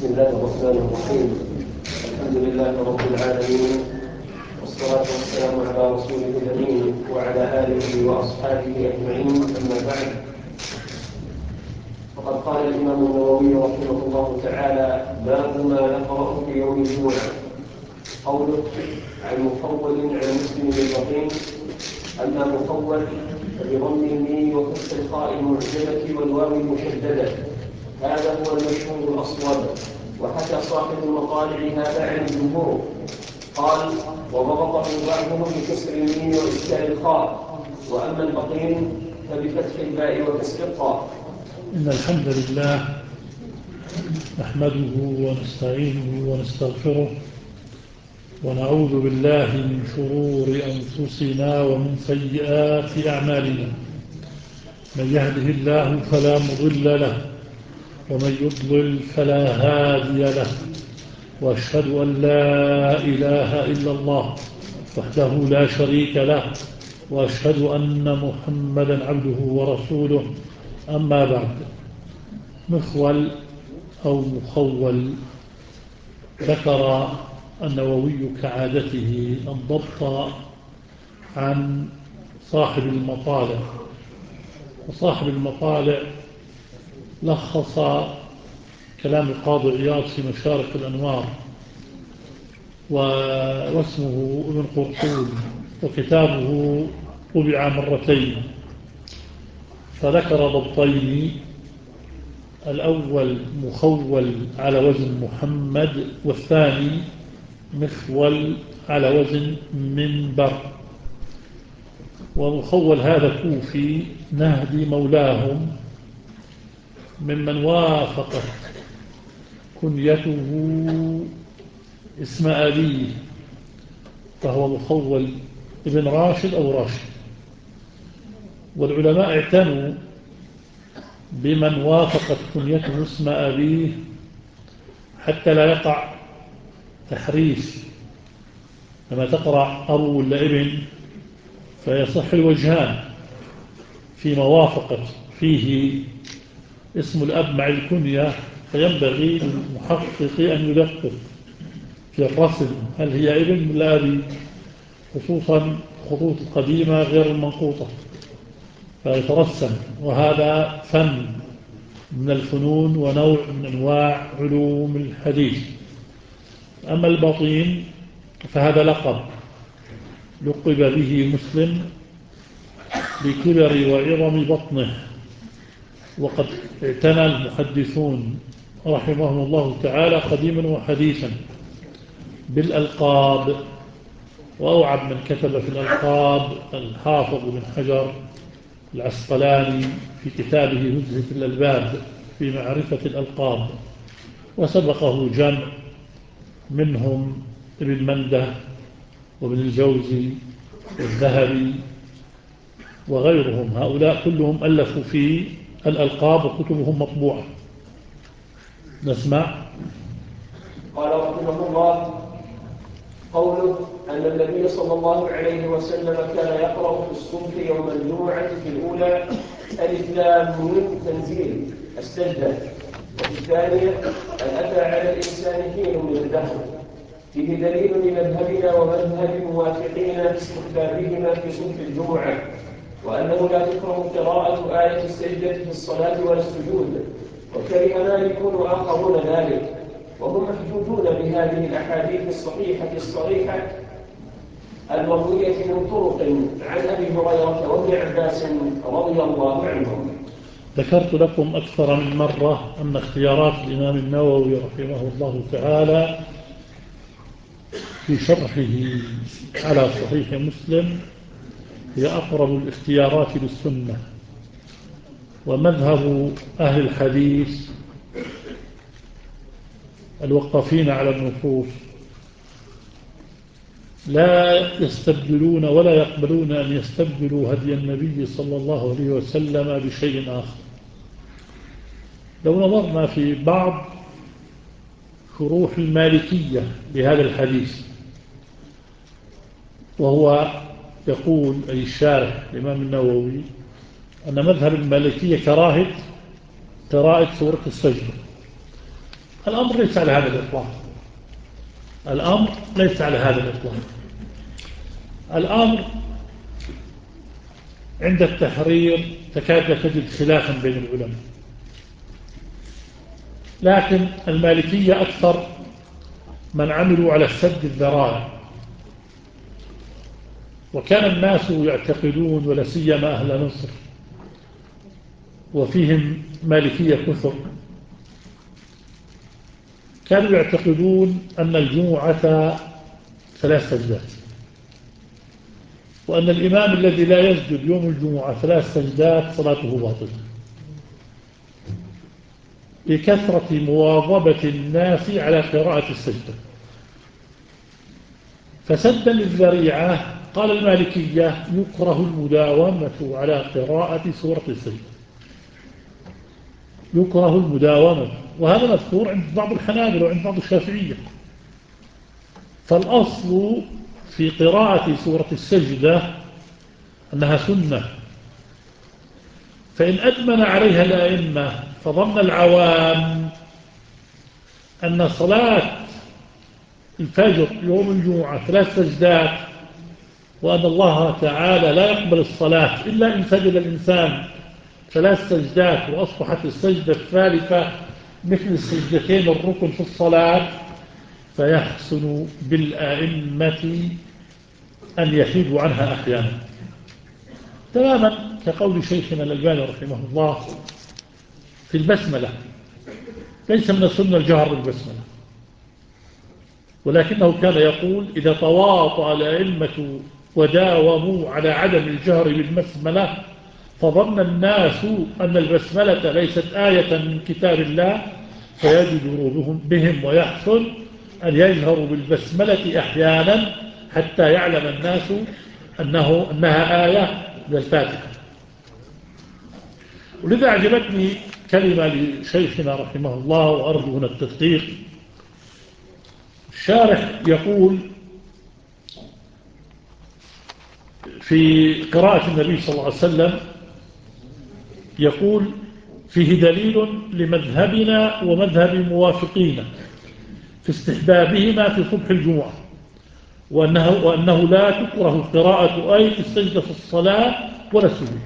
بسم الله الرحمن الرحيم. الحمد لله رب العالمين، والصلاة والسلام على رسوله الأمين وعلى آله وأصحابه أجمعين، أما بعد. فقد قال الإمام النووي رحمه الله تعالى: باب ما نقرأ في يوم الجمعة. قوله عن مفول عن مسلم البطين. أما مفول فبضم الميم وفتح الخاء المعجمة والواو المشددة، هذا هو المشهور الأصوب، وحكى صاحب المطالع هذا عن الجمهور. قال: وضبطه بعضهم بكسر الميم وإسكان الخاء، وأما البطين فبفتح الباء وكسر الطاء. إن الحمد لله نحمده ونستعينه ونستغفره، ونعوذ بالله من شرور أنفسنا ومن سيئات أعمالنا. من يهده الله فلا مضل له، ومن يضلل فلا هادي له، وأشهد أن لا إله إلا الله وحده لا شريك له، وأشهد أن محمدا عبده ورسوله. أما بعد، مخول أو مخول. ذكر النووي كعادته الضبط عن صاحب المطالع، وصاحب المطالع لخص كلام القاضي عياض في مشارق الأنوار، واسمه ابن قرطون، وكتابه طبع مرتين، فذكر ضبطين: الأول مخول على وزن محمد، والثاني مخول على وزن منبر. ومخول هذا كوفي نهدي مولاهم، ممن وافقت كنيته اسم أبيه، فهو مخول ابن راشد أو راشد. والعلماء اعتنوا بمن وافقت كنيته اسم أبيه حتى لا يقع تحريف، لما تقرأ أبو ولا ابن فيصح الوجهان في موافقة فيه اسم الأب مع الكنية، فينبغي للمحقق أن يدقق في الرسم، هل هي ابن ولا أبي، خصوصا الخطوط القديمة غير المنقوطة، فيترسم. وهذا فن من الفنون ونوع من أنواع علوم الحديث. أما البطين فهذا لقب لقب به مسلم لكبر وعظم بطنه. وقد اعتنى المحدثون رحمهم الله تعالى قديما وحديثا بالألقاب، وأوعب من كتب في الألقاب الحافظ بن حجر العسقلاني في كتابه نزهة الألباب في معرفة الألقاب، وسبقه جمع منهم ابن منده وابن الجوزي والذهبي وغيرهم. هؤلاء كلهم ألفوا في الألقاب وكتبهم مطبوعة. نسمع. قال رحمه الله: قوله أن النبي صلى الله عليه وسلم كان يقرأ في الصبح يوم الجمعة في الأولى ألف لام ميم تنزيل السجدة، وفي الثانية أن أتى على الإنسان حين من الدهر. فيه دليل لمذهبنا ومذهب الموافقين باستحبابهما في صبح الجمعة، وأنه لا تكره قراءة آية السجدة في الصلاة ولا السجود، وكره مالك وآخرون ذلك، وهم محجوجون بهذه الأحاديث الصحيحة الصريحة المروية من طرق عن أبي هريرة وابن عباس رضي الله عنهم. ذكرت لكم أكثر من مرة أن اختيارات الإمام النووي رحمه الله تعالى في شرحه على صحيح مسلم هي أقرب الاختيارات للسنة. ومذهب أهل الحديث الوقفين على النصوص لا يستبدلون ولا يقبلون أن يستبدلوا هدي النبي صلى الله عليه وسلم بشيء آخر. لو نظرنا في بعض شروح المالكية لهذا الحديث، وهو يقول أي الشارح الإمام النووي أن مذهب المالكية كراهة قراءة سورة السجدة، الأمر ليس على هذا الإطلاق. الأمر ليس على هذا الإطلاق. الأمر عند التحرير تكاد تجد خلافا بين العلماء، لكن المالكية أكثر من عملوا على السد الذرائع، وكان الناس يعتقدون ولا سيما أهل مصر وفيهم مالكية كثر، كانوا يعتقدون أن الجمعة 3 سجدات، وأن الإمام الذي لا يسجد يوم الجمعة 3 سجدات صلاته باطلة، لكثرة مواظبة الناس على قراءة السجدة. فسدا للذريعة قال المالكية يكره المداومة على قراءة سورة السجدة، يكره المداومة، وهذا مذكور عند بعض الحنابلة وعند بعض الشافعية. فالأصل في قراءة سورة السجدة أنها سنة، فإن أدمن عليها الأئمة فظن العوام أن صلاة الفجر يوم الجمعة 3 سجدات، وأن الله تعالى لا يقبل الصلاة إلا إن سجد الإنسان 3 سجدات، وأصبحت السجدة الثالثة مثل السجدتين الركن في الصلاة، فيحسن بالآئمة أن يحيدوا عنها أحيانا، تماما كقول شيخنا الألباني رحمه الله في البسملة. ليس من السنة الجهر بالبسملة، ولكنه كان يقول إذا تواطأ الأئمة وداوموا على عدم الجهر بالبسملة فظن الناس أن البسملة ليست آية من كتاب الله فيجدر بهم، ويحسن أن يجهروا بالبسملة أحيانا حتى يعلم الناس أنها آية من الفاتحة. ولذا أعجبتني كلمة لشيخنا رحمه الله وأرجو هنا التدقيق. الشارح يقول في قراءة النبي صلى الله عليه وسلم، يقول فيه دليل لمذهبنا ومذهب موافقينا في استحبابهما في صبح الجمعة، وأنه لا تكره قراءة آية السجدة في الصلاة ولا السجود.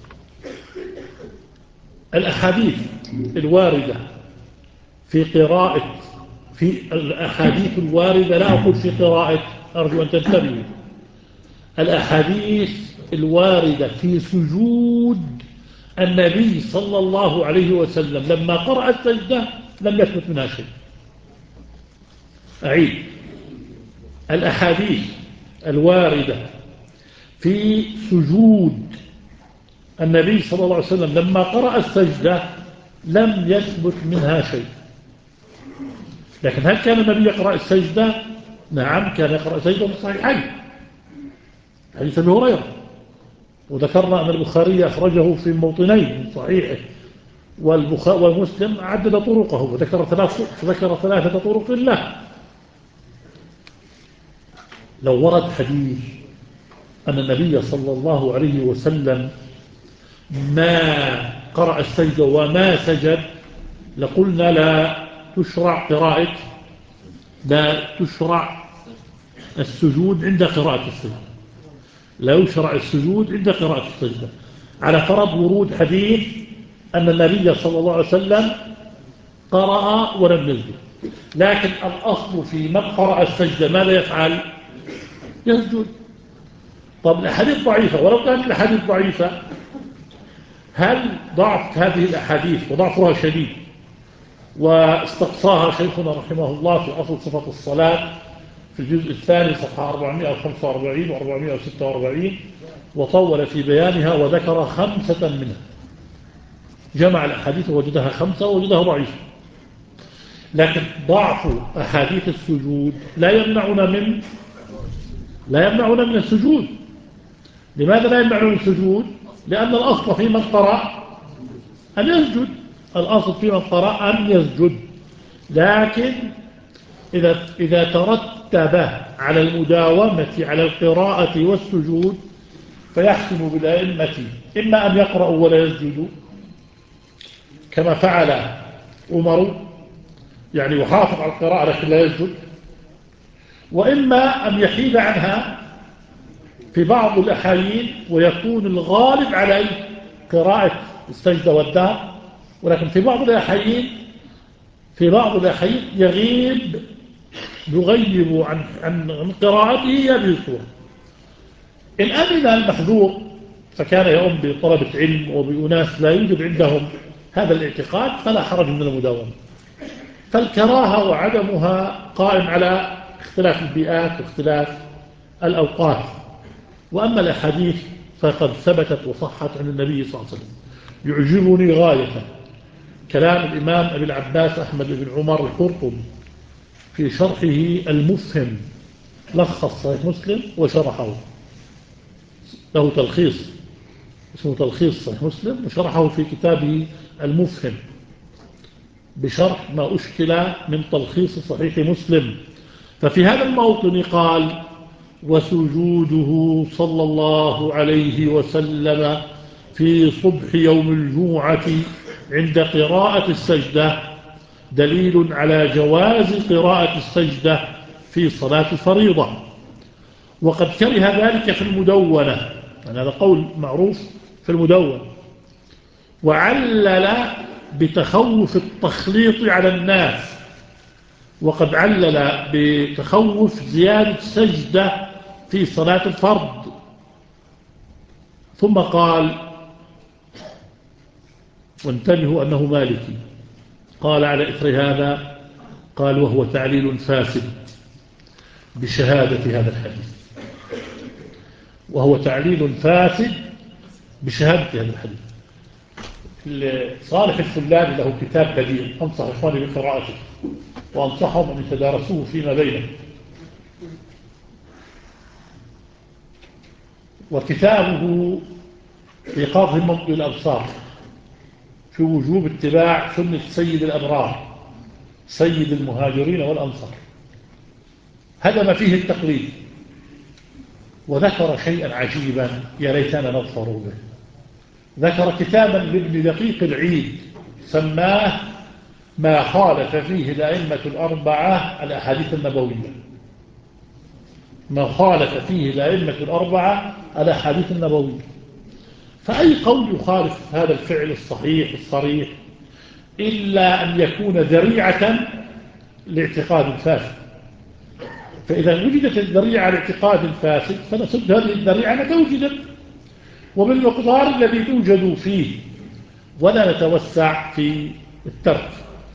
الأحاديث الواردة في قراءة، في الأحاديث الواردة، لا أقول في قراءة، أرجو أن تنتبهوا، الأحاديث الواردة في سجود النبي صلى الله عليه وسلم لما قرأ السجدة لم يثبت منها شيء. أعيد، الأحاديث الواردة في سجود النبي صلى الله عليه وسلم لما قرأ السجدة لم يثبت منها شيء. لكن هل كان النبي يقرأ السجدة؟ نعم، كان يقرأ السجدة في الصحيحين، حديث أبي هريرة، وذكرنا أن البخاري أخرجه في موطنين من صحيحه، ومسلم عدد طرقه وذكر 3 طرق له. لو ورد حديث أن النبي صلى الله عليه وسلم ما قرأ السجدة وما سجد لقلنا لا تشرع السجود عند قراءة السجدة، لا يشرع السجود عند قراءة السجدة، على فرض ورود حديث أن النبي صلى الله عليه وسلم قرأ ولم يسجد. لكن الأصل في من قرأ السجدة ماذا يفعل؟ يسجد. طب الأحاديث ضعيفة، ولو كانت الأحاديث ضعيفة، هل ضعف هذه الأحاديث وضعفها شديد واستقصاها شيخنا رحمه الله في أصل صفة الصلاة في الجزء الثاني صفحة 445 و446، وطول في بيانها وذكر 5 منها، جمع الأحاديث ووجدها 5 ووجدها ضعيفة. لكن ضعف أحاديث السجود لا يمنعنا من السجود. لماذا لا يمنعنا من السجود؟ لأن الأصل في من قرأ أن يسجد، الأصل في من قرأ أن يسجد. لكن إذا ترتب على المداومة على القراءة والسجود فيحسن بالأئمة إما أن يقرأوا ولا يسجدوا كما فعل عمر، يعني يحافظ على القراءة لكن لا يسجد، وإما أن يحيد عنها في بعض الأحايين ويكون الغالب على قراءة السجدة والدهر، ولكن في بعض الأحايين يغيب عن قراءته هذه السورة. إن أمن المحذور فكان يؤم بطلبة علم وبأناس لا يوجد عندهم هذا الاعتقاد فلا حرج من المداومة. فالكراهة وعدمها قائم على اختلاف البيئات واختلاف الأوقات. وأما الأحاديث فقد ثبتت وصحت عن النبي صلى الله عليه وسلم. يعجبني غاية كلام الإمام أبي العباس أحمد بن عمر القرطبي في شرحه المفهم، لخص صحيح مسلم وشرحه، له تلخيص اسمه تلخيص صحيح مسلم، وشرحه في كتابه المفهم بشرح ما أشكل من تلخيص صحيح مسلم. ففي هذا الموطن قال: وسجوده صلى الله عليه وسلم في صبح يوم الجمعة عند قراءة السجدة دليل على جواز قراءة السجدة في صلاة الفريضة، وقد كره ذلك في المدونة، يعني هذا قول معروف في المدونة، وعلل بتخوف التخليط على الناس، وقد علل بتخوف زيادة سجدة في صلاة الفرض. ثم قال، وانتبهوا أنه مالكي، قال على إثر هذا، قال: وهو تعليل فاسد بشهادة هذا الحديث، وهو تعليل فاسد بشهادة هذا الحديث. صالح الفلاني له كتاب بديع، أنصح إخواني بقراءته وأنصحهم أن يتدارسوه فيما بينهم. وكتابه إيقاظ همم الأبصار في وجوب اتباع سنة سيد الأبرار سيد المهاجرين والأنصار، هدم فيه التقليد، وذكر شيئا عجيبا يا ليتنا نظفر به. ذكر كتابا لابن دقيق العيد سماه ما خالف فيه الأئمة الأربعة الأحاديث النبوية، ما خالف فيه الأئمة الأربعة الأحاديث النبوية. فأي قول يخالف هذا الفعل الصحيح الصريح إلا أن يكون ذريعة لاعتقاد فاسد. فإذا وجدت الذريعة لاعتقاد فاسد فنسد هذه الذريعة متى وجدت وبالمقدار الذي توجد فيه، ولا نتوسع في الترك.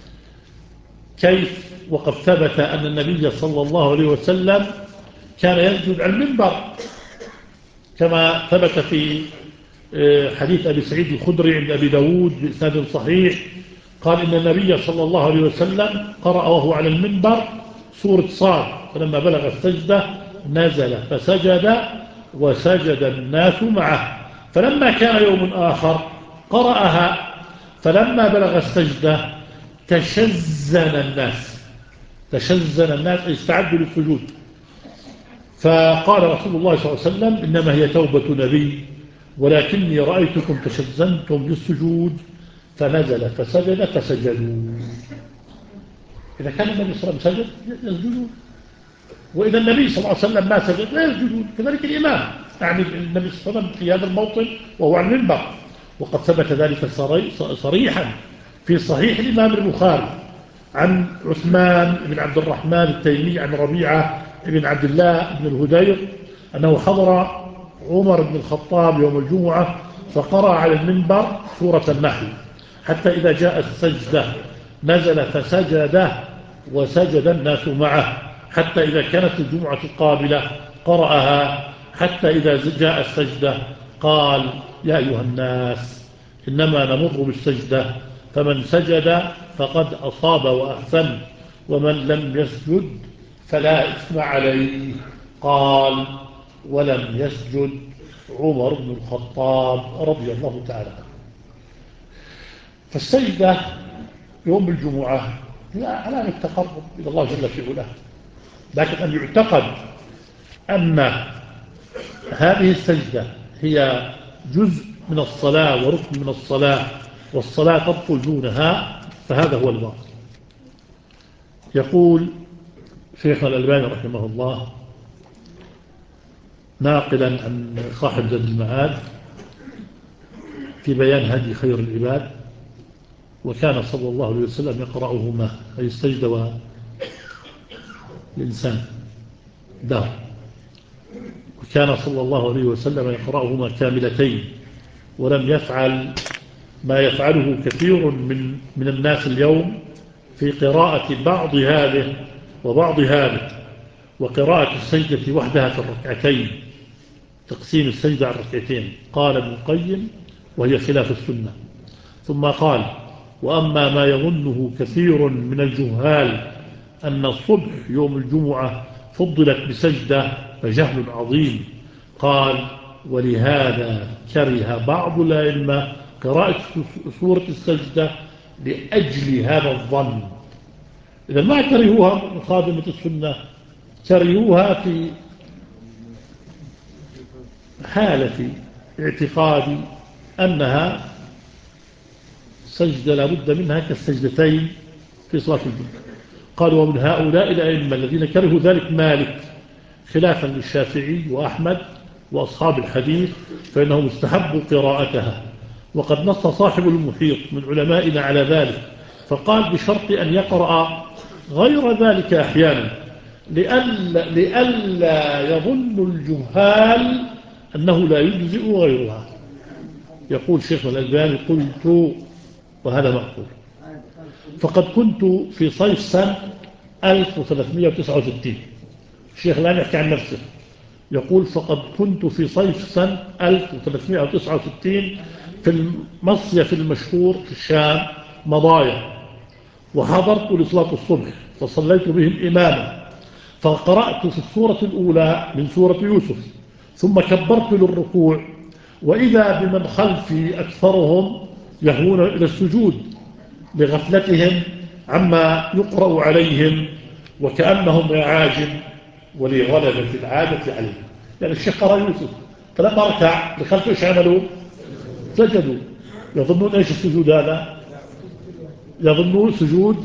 كيف وقد ثبت أن النبي صلى الله عليه وسلم كان يسجد على المنبر، كما ثبت في حديث أبي سعيد الخدري عند أبي داود بإسناد صحيح، قال إن النبي صلى الله عليه وسلم قرأ وهو على المنبر سورة صاد، فلما بلغ السجدة نزل فسجد وسجد الناس معه. فلما كان يوم آخر قرأها، فلما بلغ السجدة تشزن الناس أي استعدوا للسجود. فقال رسول الله صلى الله عليه وسلم: إنما هي توبة نبي، ولكني رأيتكم تشزنتم للسجود، فنزل فسجد فسجدوا. إذا كان النبي صلى الله عليه وسلم سجد يسجدون، وإذا النبي صلى الله عليه وسلم ما سجد لا يسجدون. كذلك الإمام، يعني النبي صلى الله عليه وسلم في هذا الموطن وهو على المنبر، وقد ثبت ذلك صريحا في صحيح الإمام البخاري عن عثمان بن عبد الرحمن التيمي عن ربيعة بن عبد الله بن الهدير أنه حضر عمر بن الخطاب يوم الجمعة فقرأ على المنبر سورة النحل حتى إذا جاء السجدة نزل فسجد وسجد الناس معه، حتى إذا كانت الجمعة القابلة قرأها، حتى إذا جاء السجدة قال: يا أيها الناس إنما نمر بالسجدة، فمن سجد فقد أصاب وأحسن، ومن لم يسجد فلا إثم عليه. قال: ولم يسجد عمر بن الخطاب رضي الله تعالى عنه. فالسجدة يوم الجمعة هي علامة تقرب إلى الله جل في علاه، لكن أن يعتقد أن هذه السجدة هي جزء من الصلاة وركن من الصلاة والصلاة تبطل دونها، فهذا هو الباطل. يقول شيخنا الألباني رحمه الله ناقلا عن صاحب زاد المعاد في بيان هدي خير العباد: وكان صلى الله عليه وسلم يقرأهما، أي السجد والإنسان ده، وكان صلى الله عليه وسلم يقرأهما كاملتين، ولم يفعل ما يفعله كثير من الناس اليوم في قراءة بعض هذه وبعض هذه، وقراءة السجدة وحدها في الركعتين، تقسيم السجدة على الركعتين. قال ابن القيم: وهي خلاف السنة. ثم قال: وأما ما يظنه كثير من الجهال أن الصبح يوم الجمعة فضلت بسجدة فجهل عظيم. قال: ولهذا كره بعض الأئمة قراءة سورة السجدة لأجل هذا الظن. إذا ما كرهوها من خادمة السنة، كرهوها في حالة اعتقاد أنها سجدة لابد منها كالسجدتين في صلاة الجمعة. قالوا: ومن هؤلاء الأئمة الذين كرهوا ذلك مالك خلافا للشافعي وأحمد وأصحاب الحديث، فإنه مستحب قراءتها. وقد نص صاحب المحيط من علمائنا على ذلك، فقال: بشرط أن يقرأ غير ذلك أحيانا، لئلا يظن الجهال أنه لا يجزئ غيرها. يقول شيخنا الألباني: قلت، وهذا مأخوذ، فقد كنت في صيف سنة 1369. الشيخ الآن يحكي عن نفسه، يقول: فقد كنت في صيف سنة 1369 في المصيف المشهور في الشام مضايا، وحضرت لصلاة الصبح فصليت بهم إماما، فقرأت في السورة الأولى من سورة يوسف، ثم كبرت للركوع، وإذا بمن خلفي أكثرهم يهون إلى السجود لغفلتهم عما يقرأ عليهم وكأنهم أعاجم ولغلبة العادة عليهم. يعني الشيخ قرأ يوسف، فلما ركع لخلفه ايش عملوا؟ سجدوا. يظنون ايش السجود هذا؟ يظنون سجود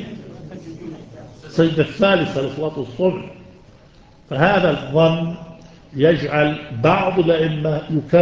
لسجدة الثالثة لصلاة الصبح. فهذا الظن يجعل بعض الأئمة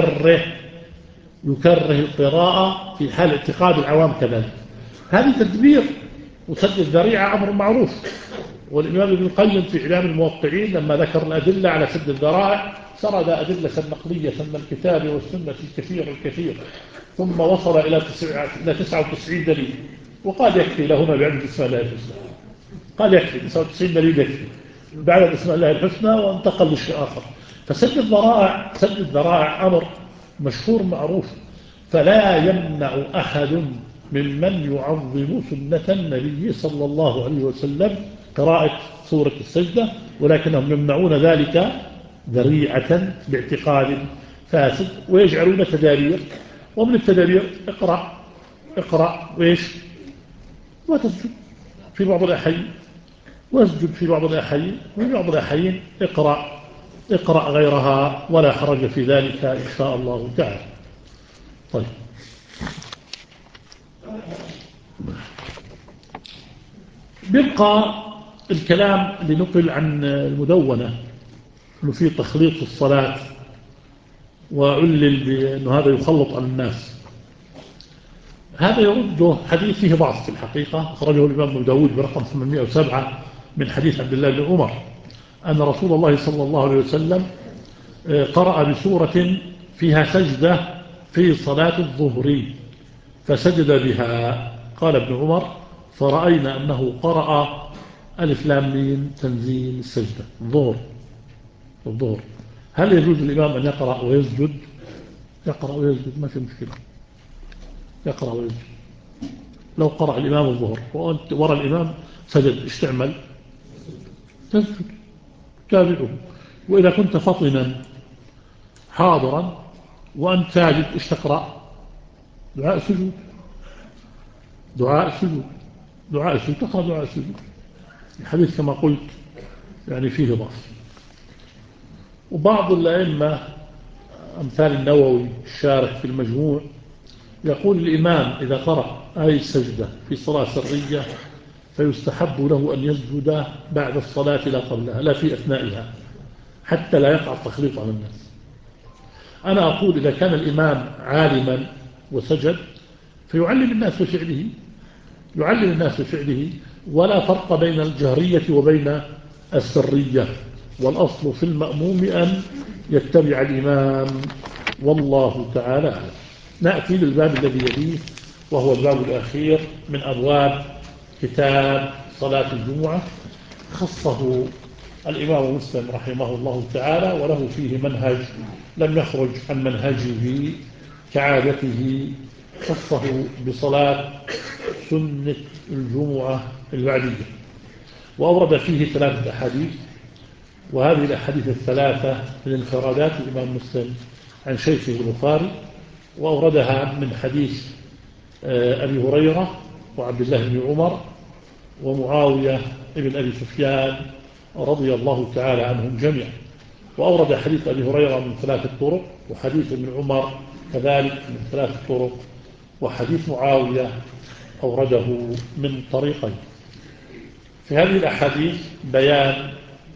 يكره القراءة في حال اعتقاد العوام كذلك. هذه تدبير وسد الذريعة أمر معروف. والإمام ابن القيم في إعلام الموقعين لما ذكر الأدلة على سد الذرائع سرد أدلة نقلية من الكتاب والسنة الكثير، ثم وصل إلى 99 دليل، وقال يكفي لهنا بعدد اسماء الله الحسنى. قال يكفي 99 دليل يكفي بعدد اسماء الله الحسنى، وانتقل لشيء آخر. فسد الذرائع أمر مشهور معروف، فلا يمنع أحد ممن يعظم سنة النبي صلى الله عليه وسلم قراءة سورة السجدة، ولكنهم يمنعون ذلك ذريعة باعتقاد فاسد، ويجعلون تدابير. ومن التدابير: اقرأ وإيش؟ وتسجد في بعض الأحيان، واسجد في بعض الأحيان، وفي بعض الأحيان اقرأ غيرها، ولا حرج في ذلك إن شاء الله تعالى. طيب، بيبقى الكلام اللي نقل عن المدونة أنه فيه تخليط في الصلاة، وعلل بأنه هذا يخلط على الناس. هذا يرده حديث فيه ضعف في الحقيقة، أخرجه الإمام أبو داود برقم 807 من حديث عبد الله بن عمر أن رسول الله صلى الله عليه وسلم قرأ بسورة فيها سجدة في صلاة الظهر فسجد بها. قال ابن عمر: فرأينا أنه قرأ ألف لام ميم تنزيل السجدة الظهر. هل يجوز الإمام أن يقرأ ويسجد؟ يقرأ ويسجد، ما في مشكلة، يقرأ ويسجد. لو قرأ الإمام الظهر وأنت وراء الإمام سجد، ايش تعمل؟ تسجد، تابعه. وإذا كنت فطنا حاضرا وأنت ساجد، ايش تقرأ؟ دعاء السجود، تقرأ دعاء السجود. الحديث كما قلت يعني فيه ضعف. وبعض الأئمة أمثال النووي الشارح في المجموع يقول: الإمام إذا قرأ آية السجدة في صلاة سرية فيستحب له أن يسجد بعد الصلاة لا قبلها، لا في أثنائها، حتى لا يقع التخليط على الناس. أنا أقول إذا كان الإمام عالما وسجد فيعلم الناس بفعله، يعلم الناس بفعله، ولا فرق بين الجهرية وبين السرية، والأصل في المأموم أن يتبع الإمام، والله تعالى أعلم. نأتي للباب الذي يليه، وهو الباب الأخير من أبواب كتاب صلاة الجمعة. خصه الإمام مسلم رحمه الله تعالى، وله فيه منهج لم يخرج عن منهجه كعادته. خصه بصلاة سنة الجمعة البعدية، وأورد فيه 3 أحاديث، وهذه الأحاديث الثلاثة من انفرادات الإمام مسلم عن شيخه البخاري، وأوردها من حديث أبي هريرة وعبد الله بن عمر ومعاوية بن أبي سفيان رضي الله تعالى عنهم جميعا. وأورد حديث أبي هريرة من 3 طرق، وحديث ابن عمر كذلك من 3 طرق، وحديث معاوية أورده من طريقين. في هذه الأحاديث بيان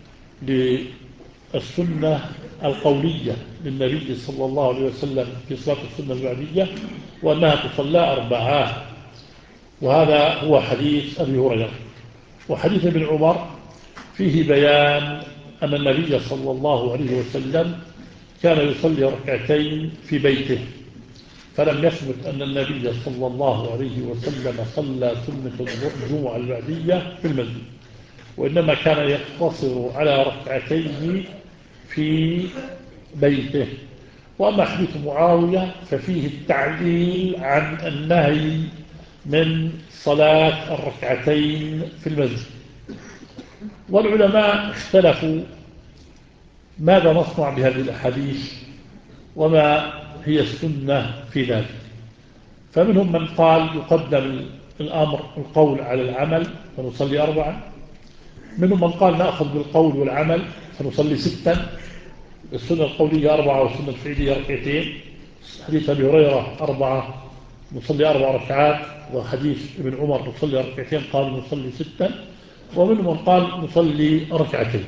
للسنة القولية للنبي صلى الله عليه وسلم في صلاة السنة البعدية، وأنها تصلى 4، وهذا هو حديث أبي هريرة. وحديث ابن عمر فيه بيان أن النبي صلى الله عليه وسلم كان يصلي 2 في بيته، فلم يثبت أن النبي صلى الله عليه وسلم صلى سنة الجمعة البعدية في المسجد، وإنما كان يقتصر على 2 في بيته. وأما حديث معاوية ففيه التعليل عن النهي من صلاة 2 في المسجد. والعلماء اختلفوا ماذا نصنع بهذه الأحاديث وما هي السنة في ذلك. فمنهم من قال يقدم القول على العمل فنصلي 4، منهم من قال نأخذ بالقول والعمل فنصلي 6، السنة القولية 4 والسنة الفعلية 2. حديث أبي هريرة 4 نصلي 4 ركعات، وحديث ابن عمر نصلي 2 قال نصلي 6، ومنهم من قال نصلي 2.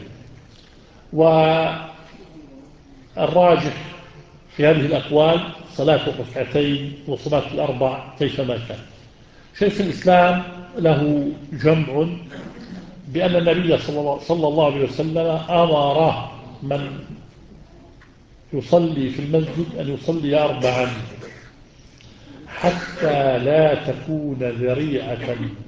والراجح في هذه الأقوال صلاة 2 وصلاة 4 كيفما كان. شيخ الإسلام له جمع بأن النبي صلى الله عليه وسلم أمر من يصلي في المسجد أن يصلي 4 حتى لا تكون ذريعة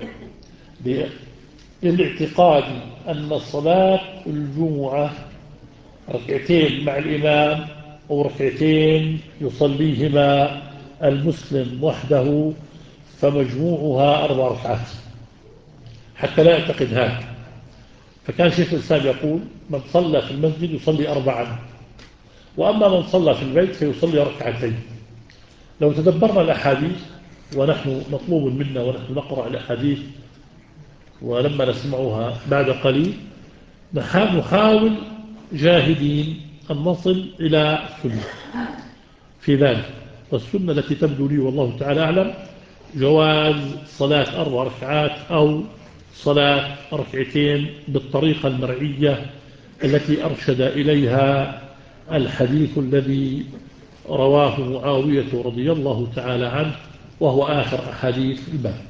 للاعتقاد أن صلاة الجمعة 2 مع الإمام أو 2 يصليهما المسلم وحده فمجموعها 4 ركعات، حتى لا يعتقد هذا. فكان شيخ الإسلام يقول من صلى في المسجد يصلي 4، وأما من صلى في البيت فيصلي 2. لو تدبرنا الأحاديث، ونحن مطلوب منا ونحن نقرأ الأحاديث ولما نسمعها بعد قليل نحاول جاهدين أن نصل إلى السنة في ذلك. والسنة التي تبدو لي والله تعالى أعلم جواز صلاة 4 ركعات أو صلاة 2 بالطريقة المرعية التي أرشد إليها الحديث الذي رواه معاوية رضي الله تعالى عنه، وهو آخر أحاديث الباب.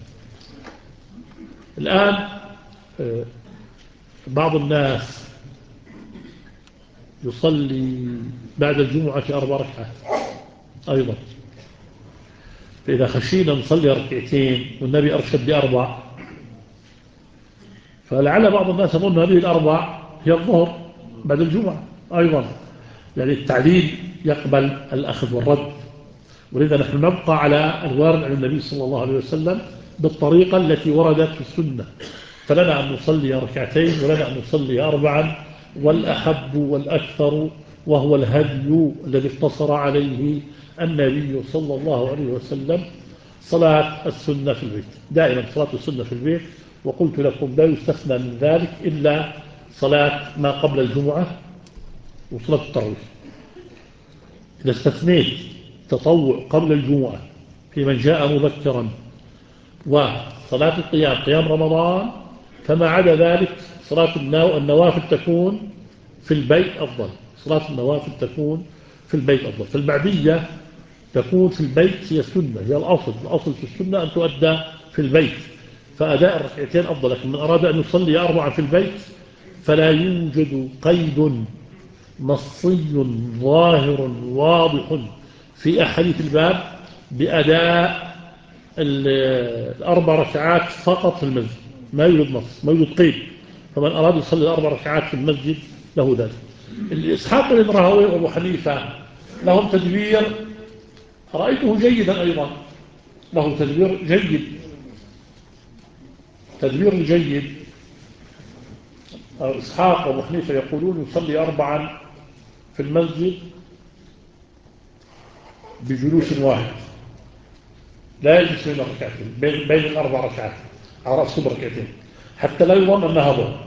الآن بعض الناس يصلي بعد الجمعة 4 ركعات أيضا، فإذا خشينا نصلي 2 والنبي أرشد ب4، فلعل بعض الناس يظن هذه 4 هي الظهر بعد الجمعة أيضا، يعني التعليل يقبل الأخذ والرد. ولذا نحن نبقى على الوارد عن النبي صلى الله عليه وسلم بالطريقة التي وردت في السنة، فلنا أن نصلي 2 ولنا أن نصلي 4، والأحب والأكثر وهو الهدي الذي اقتصر عليه النبي صلى الله عليه وسلم صلاة السنة في البيت، دائما صلاة السنة في البيت. وقلت لكم لا يستثنى من ذلك إلا صلاة ما قبل الجمعة وصلاة التراويح. إذا استثنيت تطوع قبل الجمعة في من جاء مبكرا وصلاة القيام قيام رمضان فما عدا ذلك صلاة النوافل تكون في البيت أفضل. صلاة النوافل تكون في البيت أفضل. فالبعدية تكون في البيت هي السنة، هي الأصل في السنة أن تؤدى في البيت، فأداء الركعتين أفضل. لكن من أراد أن يصلي 4 في البيت فلا يوجد قيد نصي ظاهر واضح في أحاديث الباب بأداء 4 ركعات فقط في المسجد. ما يوجد نص، ما يوجد قيد. فمن أراد يصلي 4 ركعات في المسجد له ذلك. إسحاق بن راهويه وأبو حنيفة لهم تدبير رأيته جيدا أيضا، له تدبير جيد. تدبير جيد. إسحاق وأبو حنيفة يقولون يصلي 4 في المسجد بجلوس واحد، لا يجلس بين ركعتين، بين 4 ركعات على رأس ركعتين، حتى لا يظن أنها ظهر.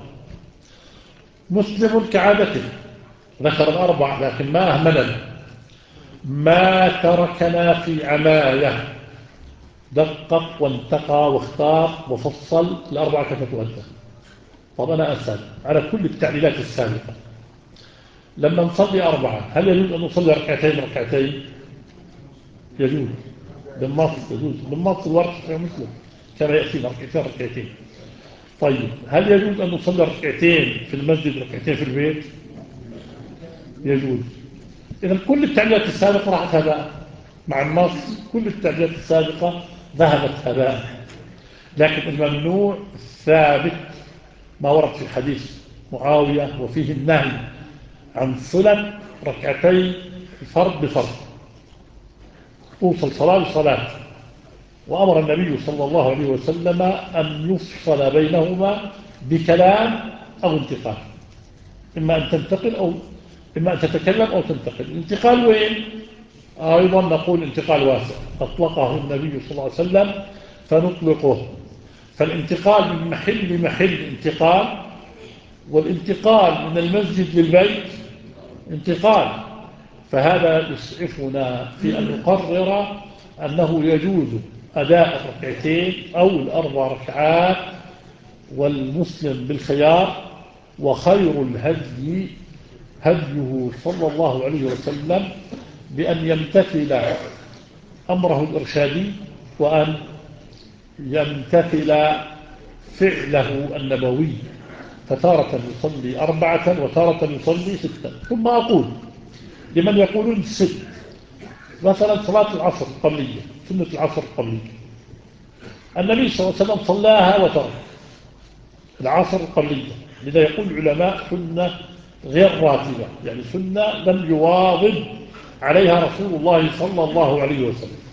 مسلم كعادته ذكر 4 لكن ما أهملنا، ما تركنا في عماية، دقق وانتقى واختار وفصل 4 كيف تؤدى. طب أنا أسأل على كل التعليلات السابقة، لما نصلي 4 هل يجوز أن نصلي ركعتين؟ يجوز بالنص، يجوز بالنص الورد في مسلم كما يأتينا ركعتين. طيب هل يجوز أن نصلي ركعتين في المسجد ركعتين في البيت؟ يجوز. إذا كل التعليلات السابقة راحت هباء مع النص، كل التعليلات السابقة ذهبت هباء. لكن الممنوع الثابت ما ورد في حديث معاوية وفيه النهي عن صلة ركعتي الفرد بفرد، توصل صلاة بصلاة، وأمر النبي صلى الله عليه وسلم أن يفصل بينهما بكلام أو انتقال، إما أن تنتقل أو إما أن تتكلم أو تنتقل. الانتقال وين؟ أيضا نقول انتقال واسع أطلقه النبي صلى الله عليه وسلم فنطلقه. فالانتقال من محل لمحل انتقال، والانتقال من المسجد للبيت انتقال. فهذا يسعفنا في أن نقرر أنه يجوز أداء الركعتين أو 4 ركعات، والمسلم بالخيار. وخير الهدي هديه صلى الله عليه وسلم بأن يمتثل أمره الإرشادي وأن يمتثل فعله النبوي، فتارة يصلي 4 وتارة يصلي 6. ثم أقول لمن يقولون 6، مثلا صلاة العصر القبلية، سنة العصر القبلية النبي صلى الله عليه وسلم صلاها وترك العصر القبلية، لذا يقول العلماء سنة غير راتبة، يعني سنة لم يواظب عليها رسول الله صلى الله عليه وسلم.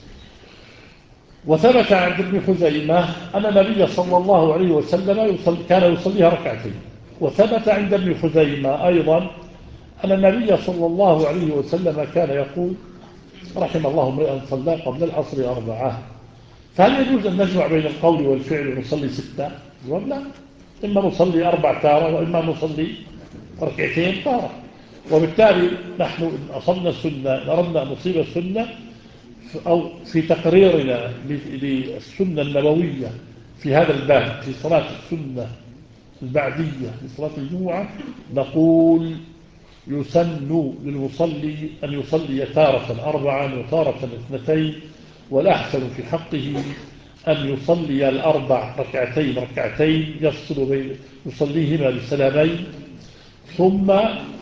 وثبت عند ابن خزيمة أن النبي صلى الله عليه وسلم كان يصليها ركعتين. وثبت عند ابن خزيمة أيضا أن النبي صلى الله عليه وسلم كان يقول رحم الله امرئا صلى قبل العصر 4. فهل يجوز أن نجمع بين القول والفعل ونصلي 6؟ جواب لا، إما نصلي 4 تارة وإما نصلي ركعتين تارة. وبالتالي نحن إن أصلنا السنة، إن أردنا أن نصيب السنة أو في تقريرنا للسنة النبوية في هذا الباب في صلاة السنة البعدية لصلاة الجمعة، نقول يسن للمصلي أن يصلي تارة 4 وتارة 2، والأحسن في حقه أن يصلي 4 ركعتين يفصل بين يصليهما بسلامين، ثم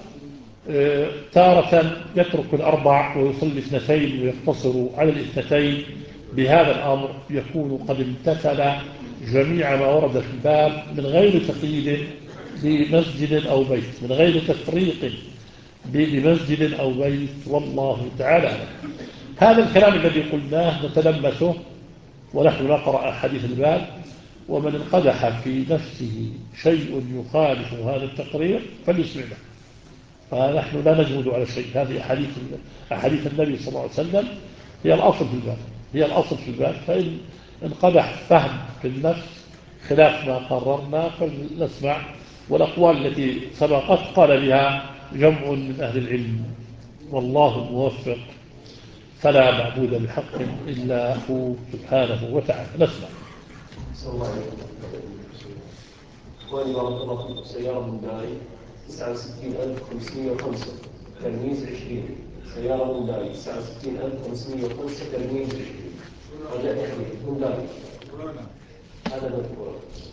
تارة يترك 4 ويصلي 2 ويقتصر على 2. بهذا الأمر يكون قد امتثل جميع ما ورد في الباب من غير تقييد بمسجد أو بيت، من غير تفريق بمسجد أو بيت، والله تعالى. هذا الكلام الذي قلناه نتلمسه ونحن نقرأ حديث الباب، ومن انقدح في نفسه شيء يخالف هذا التقرير فليسمعنا، فنحن لا نجمد على شيء. هذه أحاديث النبي صلى الله عليه وسلم هي الأصل في الباب، هي الأصل في الباب. فإن انقدح فهم في النفس خلاف ما قررنا فلنسمع، والأقوال التي سبقت قال بها جمع من أهل العلم، والله الموفق، فلا معبود بحق إلا هو سبحانه وتعالى. نسمع. إخواني بارك الله فيكم، سيارة مونداي 69505 تمييز 20. سيارة مونداي 69505 تمييز 20. رجاء تحديد مونداي هذا مذكور.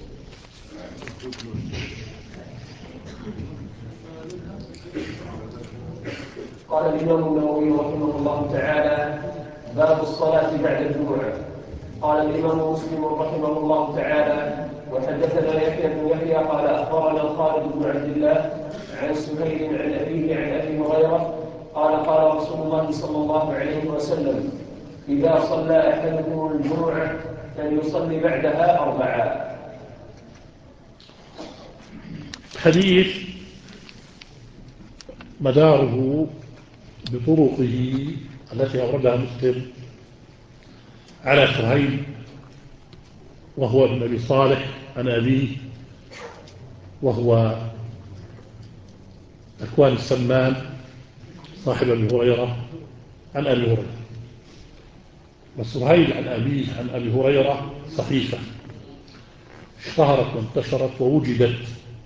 قال الإمام النووي رحمه الله تعالى: باب الصلاة بعد الجمعة. قال الإمام مسلم رحمه الله تعالى: وحدثنا يحيى بن يحيى قال أخبرنا خالد بن عبد الله عن سهيل عن أبيه عن أبي هريرة قال قال رسول الله صلى الله عليه وسلم: إذا صلى أحدكم الجمعة فليصلي بعدها 4. حديث مداره بطرقه التي أوردها مسلم على سهيل وهو ابن أبي صالح عن أبيه وهو ذكوان السمان صاحب أبي هريرة عن أبي هريرة. وسهيل عن أبيه عن أبي هريرة صحيفة اشتهرت وانتشرت ووجدت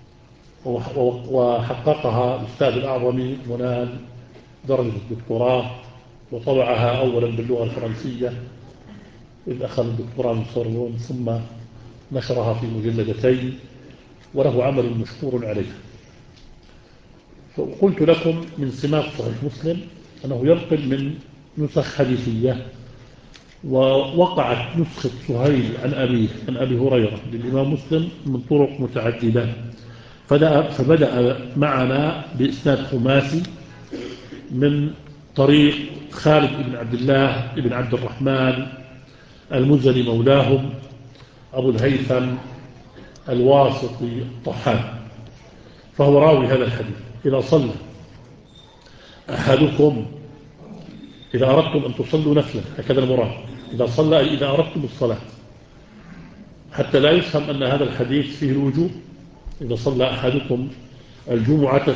وحققها الأستاذ الأعظم منال درجة الدكتوراه، وطبعها أولا باللغة الفرنسية إذ أخذ الدكتوراه من سوربون، ثم نشرها في مجلدتين، وله عمل مشكور عليه. فقلت لكم من سمات صحيح مسلم أنه ينقل من نسخ حديثية، ووقعت نسخة سهيل عن أبيه عن أبي هريرة للإمام مسلم من طرق متعددة، فبدأ معنا بإسناد خماسي من طريق خالد بن عبد الله بن عبد الرحمن المزني مولاهم أبو الهيثم الواسطي الطحان، فهو راوي هذا الحديث: إذا صلى أحدكم، إذا أردتم أن تصلوا نفلا، هكذا المراد، إذا صلى إذا أردتم الصلاة، حتى لا يفهم أن هذا الحديث فيه الوجوب. إذا صلى أحدكم الجمعة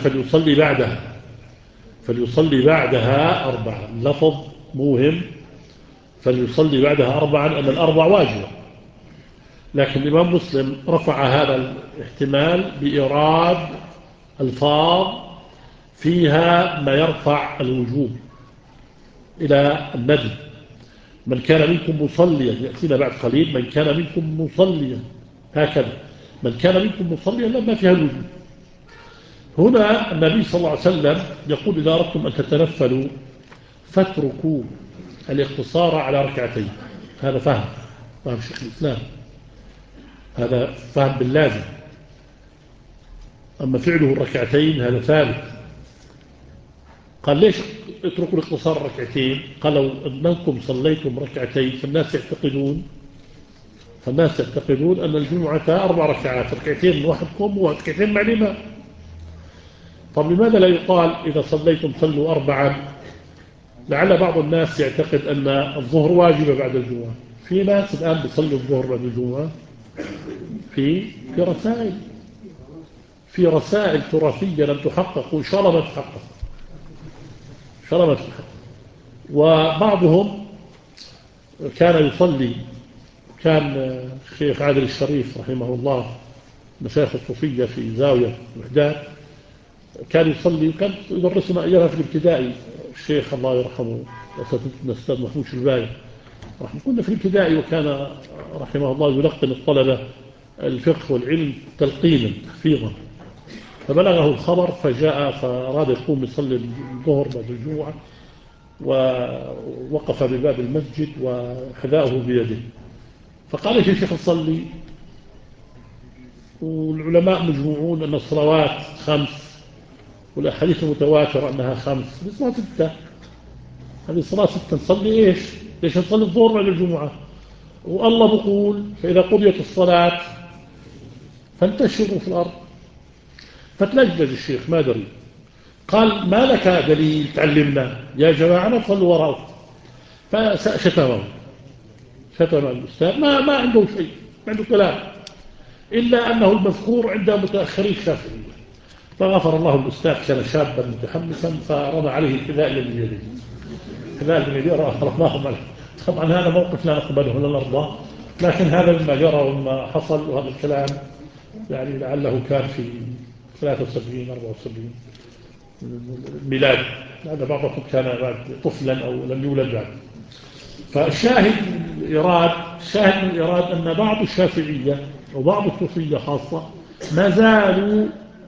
فليصلي بعدها 4. لفظ موهم، فليصلي بعدها 4، أن الأربع واجبة. لكن الإمام مسلم رفع هذا الاحتمال بإيراد الفاظ فيها ما يرفع الوجوب إلى الندب. من كان منكم مصليا، يأتينا بعد قليل، من كان منكم مصليا، هكذا من كان منكم مصليا لما فيها الوجوب. هنا النبي صلى الله عليه وسلم يقول: إذا أردتم أن تتنفلوا فاتركوا الاقتصار على ركعتين. هذا فهم شيخ الإسلام، هذا فهم باللازم. أما فعله الركعتين هذا ثابت. قال: ليش اتركوا الاقتصار ركعتين؟ قال: لو أنكم صليتم ركعتين فالناس يعتقدون أن الجمعة 4 ركعات، ركعتين من وحدكم وركعتين مع الإمام. طب لماذا لا يقال إذا صليتم صلوا 4؟ لعل بعض الناس يعتقد أن الظهر واجبة بعد الجمعة. في ناس الآن بيصلوا الظهر بعد الجمعة في رسائل تراثية لم تحقق، وإن شاء الله ما تحقق. وبعضهم كان يصلي، كان الشيخ عادل الشريف رحمه الله مشايخ الصوفية في زاوية وحدات، كان يصلي وكان يدرسنا أيامها في الابتدائي. الشيخ الله يرحمه الأستاذ محمود شلباي كنا في الابتدائي، وكان رحمه الله يلقن الطلبة الفقه والعلم تلقينا تحفيظا. فبلغه الخبر فجاء فأراد يقوم يصلي الظهر بعد الجمعة، ووقف بباب المسجد وحذاؤه بيده، فقال: يا شيخ صلي، والعلماء مجموعون أن الصلوات 5، والأحاديث المتواترة أنها 5، الصلاة 6. هذه الصلاة 6 نصلي ليش نصلي الظهر بعد الجمعة؟ والله بقول: فإذا قضيت الصلاة فانتشروا في الأرض. فتلجلج الشيخ ما دري، قال: ما لك دليل تعلمنا يا جماعة، نصلوا وراءه. فشتمه الأستاذ، ما عنده شيء، ما عنده كلام إلا أنه المذكور عند متأخري الشافعية. فغفر الله الأستاذ، كان شابا متحمسا، فرمى عليه الحذاء الذي بيده، الحذاء الذي رماهم عليه. طبعا هذا موقف لا نقبله ولا نرضاه، لكن هذا مما جرى وما حصل، وهذا الكلام يعني لعله كان في 73 74 ميلاد، لأن بعضكم كان بعد طفلا أو لم يولد بعد. فالشاهد من الإراد أن بعض الشافعية وبعض الصوفية خاصة ما زالوا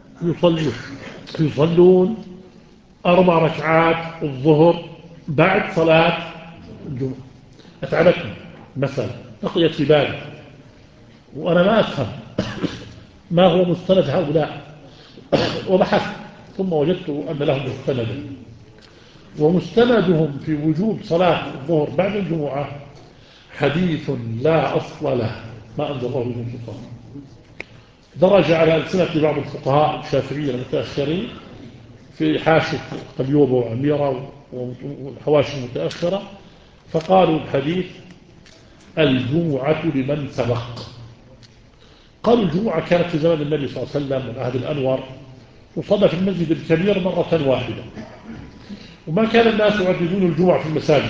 يصلون 4 ركعات الظهر بعد صلاة الجمعة. أتعبتني مثلا، بقيت في بالي وأنا ما أفهم ما هو مستند هؤلاء، وبحثت ثم وجدت أن لهم مستندا، ومستندهم في وجوب صلاة الظهر بعد الجمعة حديث لا أصل له، ما أنزل الله به سلطان. درج على ألسنة بعض الفقهاء الشافعية المتأخرين في حاشية قليوبة وعميرة والحواشي المتأخرة، فقالوا الحديث الجمعة لمن سبق. قالوا الجمعة كانت في زمن النبي صلى الله عليه وسلم من عهد الأنور، وصلى في المسجد الكبير مرة واحدة، وما كان الناس يعددون الجمعة في المساجد.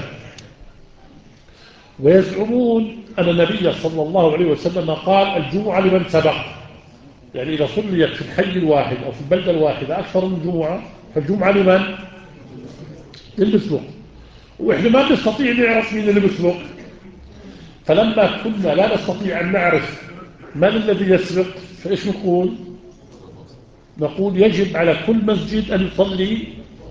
ويزعمون أن النبي صلى الله عليه وسلم قال الجمعة لمن سبق، يعني إذا صليت في الحي الواحد أو في البلدة الواحدة أكثر من جمعة فالجمعة لمن؟ للمسبق. وإحنا ما نستطيع نعرف مين اللي مسبق، فلما كنا لا نستطيع أن نعرف من الذي يسبق فإيش نقول؟ نقول يجب على كل مسجد أن يصلي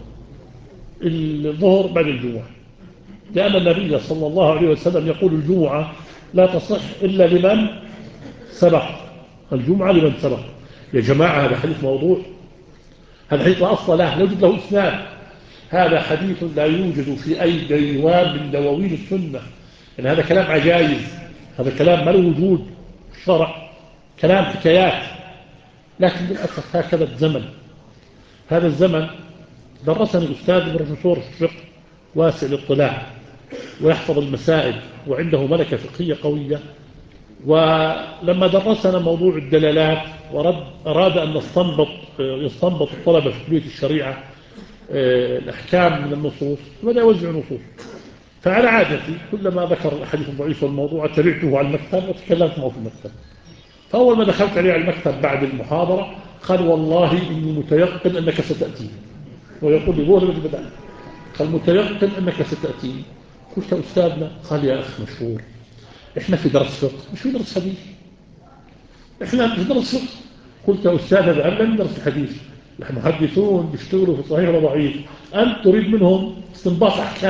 الظهر بعد الجمعة، لأن النبي صلى الله عليه وسلم يقول الجمعة لا تصح إلا لمن سبق. الجمعة لمن سبق. يا جماعة هذا حديث موضوع، هذا حديث لا أصل له، لا يوجد له إسناد. هذا حديث لا يوجد في أي ديوان من دواوين السنة. يعني هذا كلام عجائز، هذا كلام ما له وجود في الشرع، كلام حكايات. لكن للأسف هكذا الزمن. هذا الزمن درسني أستاذ بروفيسور في الفقه واسع الاطلاع ويحفظ المسائل وعنده ملكة فقهية قوية، ولما درسنا موضوع الدلالات أراد أن يستنبط الطلبة في كلية الشريعة الأحكام من النصوص، بدأ يوزع نصوص. فعلى عادتي كلما ذكر الحديث الضعيف والموضوع تبعته على المكتب وتكلمت معه في المكتب. فأول ما دخلت عليه على المكتب بعد المحاضرة قال والله إني متيقن أنك ستأتي، ويقول لي هو الذي بدأ، قال متيقن أنك ستأتي. قلت أستاذنا، قال يا أخ مشهور إحنا في درس فقه مش في درس حديث، إحنا في درس فقه. قلت أستاذ هذا لم ندرس الحديث، نحن محدثون بيشتغلوا في صحيح وضعيف، أنت تريد منهم استنباط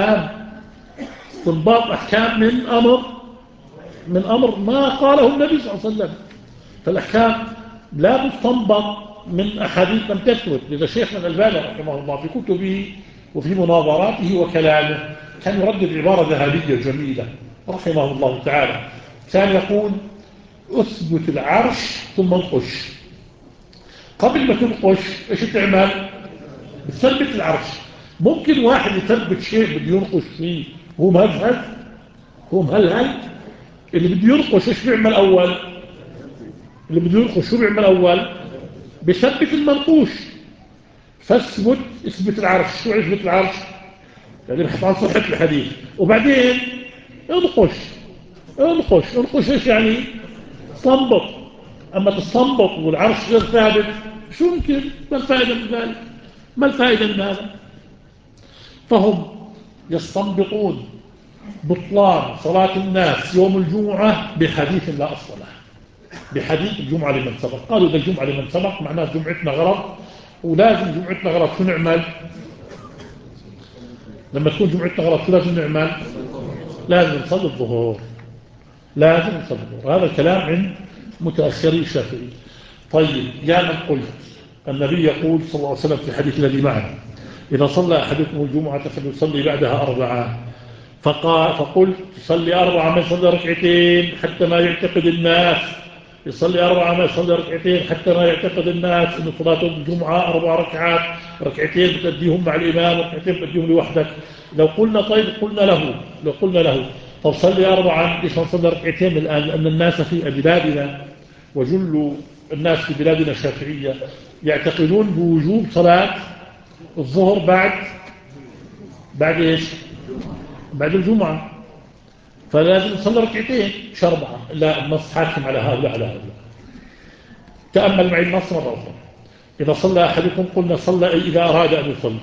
أحكام من أمر ما قاله النبي صلى الله عليه وسلم. فالأحكام لا تستنبط من أحاديث لم تثبت. لذا شيخنا الألباني رحمه الله في كتبه وفي مناظراته وكلامه كان يردد عبارة ذهبية جميلة رحمه الله تعالى، كان يقول أثبت العرش ثم انقش. قبل ما تنقش إيش تعمل؟ بتثبت العرش. ممكن واحد يثبت شيء بده ينقش فيه هو مهلهل. اللي بده ينقش إيش بيعمل أول؟ اللي بده ينقش شو بيعمل أول؟ بثبت المنقوش. اثبت العرش. شو يثبت العرش؟ يعني بحث عن صحة الحديث، وبعدين انقش ايش يعني؟ استنبط. اما تستنبط والعرش غير ثابت شو يمكن؟ ما الفائدة من ذلك؟ ما الفائدة من هذا؟ فهم يستنبطون بطلان صلاة الناس يوم الجمعة بحديث لا أصل له، بحديث الجمعة لمن سبق. قالوا إذا الجمعة لمن سبق معناه جمعتنا غلط، ولازم جمعتنا غلط شو نعمل؟ لما تكون جمعتنا غلط شو لازم نعمل؟ لازم نصلي الظهور. هذا الكلام عند متأخري الشافعي. طيب يا من قلت النبي يقول صلى الله عليه وسلم في الحديث الذي معنا إذا صلى أحدكم الجمعة فليصلي بعدها 4. فقلت يصلي 4 ما يصلي ركعتين حتى ما يعتقد الناس، يصلي 4 ما يصلي ركعتين حتى ما يعتقد الناس إن صلاة الجمعة 4 ركعات، ركعتين بتأديهم مع الإمام وركعتين بتأديهم لوحدك. لو قلنا له طب صلي 4 ليش نصلي ركعتين الآن؟ لأن الناس في بلادنا وجل الناس في بلادنا الشافعية يعتقدون بوجوب صلاة الظهر بعد إيش؟ بعد الجمعة، فلازم نصلي ركعتين مش 4. لا، النص حاكم على هؤلاء. تأمل معي النص مرة أخرى. إذا صلى أحدكم قلنا صلى أي إذا أراد أن يصلي.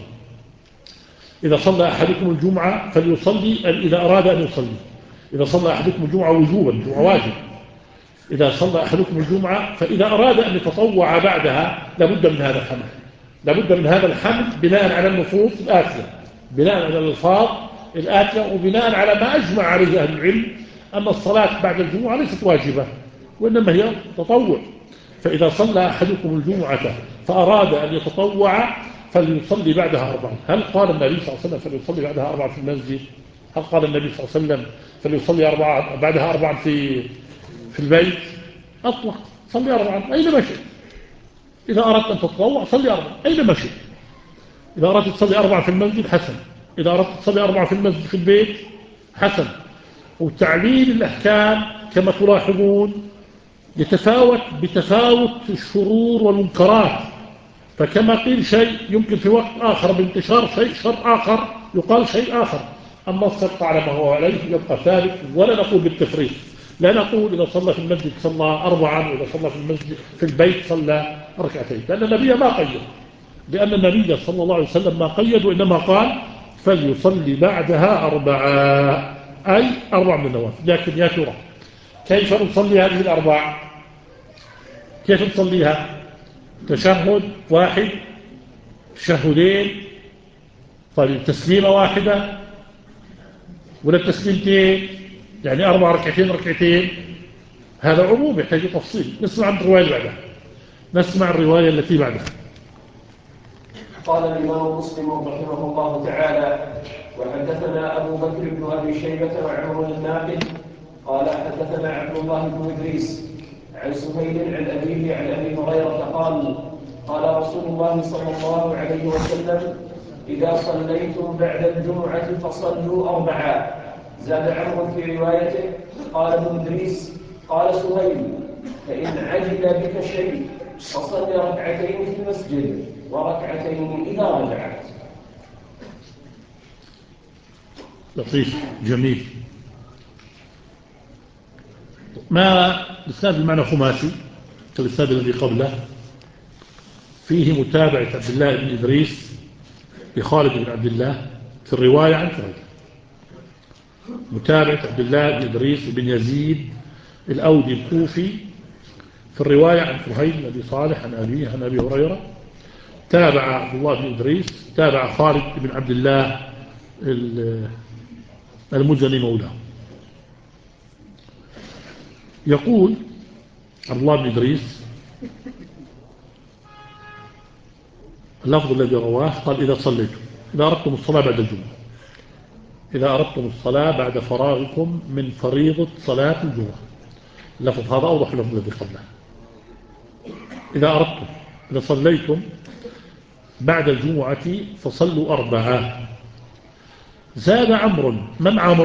إذا صلى أحدكم الجمعة فليصلي إذا أراد أن يصلي. إذا صلى أحدكم الجمعة وجوبا، الجمعة واجب. إذا صلى أحدكم الجمعة فإذا أراد أن يتطوع بعدها لابد من هذا الحمل، لابد من هذا الحمل بناء على النصوص الآتية، بناء على الألفاظ الآتية، وبناء على ما أجمع عليه أهل العلم أن الصلاة بعد الجمعة ليست واجبة وإنما هي تطوع. فإذا صلى أحدكم الجمعة فأراد أن يتطوع فليصلي بعدها 4. هل قال النبي صلى الله عليه وسلم فليصلي بعدها 4 في المسجد؟ هل قال النبي صلى الله عليه وسلم فليصلي بعدها 4 في البيت؟ أطلق صلي 4 أينما شئت. إذا أردت أن تتطوع صلي 4 أينما شئت. إذا أردت تصلي 4 في المسجد حسن، إذا أردت تصلي 4 في المسجد في البيت حسن. وتعليل الأحكام كما تلاحظون يتفاوت بتفاوت الشرور والمنكرات. فكما قيل شيء يمكن في وقت آخر بانتشار شر آخر يقال شيء آخر. أما الصدق على ما هو عليه يبقى ثابت، ولا نقول بالتفريط. لا نقول إذا صلى في المسجد صلى 4 وإذا صلى في المسجد في البيت صلى 2 لأن النبي ما قيد، لأن النبي صلى الله عليه وسلم ما قيد، وإنما قال فليصلي بعدها 4 أي 4 من النوافل. لكن يا ترى كيف نصلي هذه 4؟ كيف نصليها؟ تشهد واحد، تشهدين، طيب تسليمة واحدة ولا تسليمتين؟ يعني 4 ركعتين. هذا عموم يحتاج تفصيل. نسمع عن الرواية اللي بعدها، نسمع الرواية التي بعدها. قال الإمام مسلم رحمه الله تعالى: وحدثنا أبو بكر بن أبي شيبة وعمر الناقد قال حدثنا عبد الله بن إدريس عن سهيل عن أبيه عن أبي هريرة قال: قال رسول الله صلى الله عليه وسلم: إذا صليتم بعد الجمعة فصلوا 4. زاد عمرو في روايته قال ابن إدريس قال سهيل: فإن عجل بك شيء فصل 2 في المسجد و2 إذا رجعت. لطيف جميل. ما الإسناد بمعنى خماسي كالإسناد الذي قبله، فيه متابعة عبد الله بن إدريس بخالد بن عبد الله في الرواية عن سهيل، متابعة عبد الله بن إدريس بن يزيد الأودي الكوفي في الرواية عن سهيل بن أبي صالح عن أبيه عن أبي هريرة. تابع عبد الله بن إدريس، تابع خالد بن عبد الله المزني مولاه. يقول عبد الله بن إدريس اللفظ الذي رواه قال: إذا صليتم، إذا أردتم الصلاة بعد الجمعة، إذا أردتم الصلاة بعد فراغكم من فريضة صلاة الجمعة. اللفظ هذا أوضح اللفظ الذي قبله. إذا أردتم، إذا صليتم بعد الجمعة فصلوا 4. زاد عمرو. من عمرو؟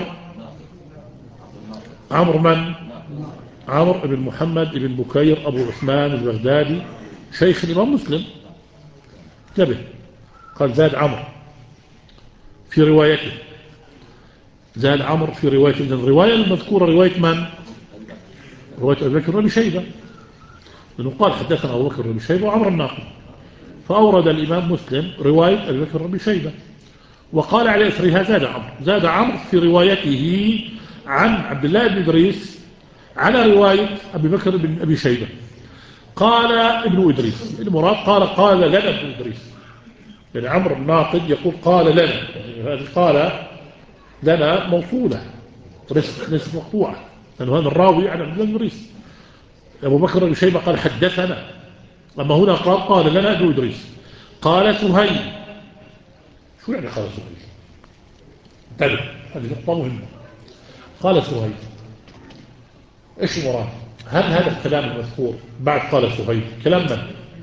عمرو من؟ عمرو بن محمد بن بكير أبو عثمان البغدادي شيخ الإمام مسلم. انتبه، قال زاد عمرو في روايته، زاد عمرو في روايته. الرواية المذكورة رواية من؟ رواية أبي بكر بن شيبة، لأنه قال حدثنا أبو بكر بن شيبة وعمر الناقد، فأورد الإمام مسلم رواية أبي بكر بن شيبة وقال على إثرها زاد عمرو. زاد عمرو في روايته عن عبد الله بن إدريس على رواية أبي بكر بن أبي شيبة. قال ابن إدريس، المراد قال لنا ابن إدريس، يعني عمرو الناقد يقول قال لنا، يعني هذه قال لنا موصولة ليست مقطوعة، لأنه هذا الراوي عن عبد الله بن إدريس. أبو بكر بن شيبة قال حدثنا، أما هنا قال لنا ابن إدريس. قال سهيل. شو يعني قال سهيل؟ انتبه، هذه نقطة مهمة. قال سهيل، إيش المراد؟ هل هذا الكلام المذكور بعد قال سهيل كلام من؟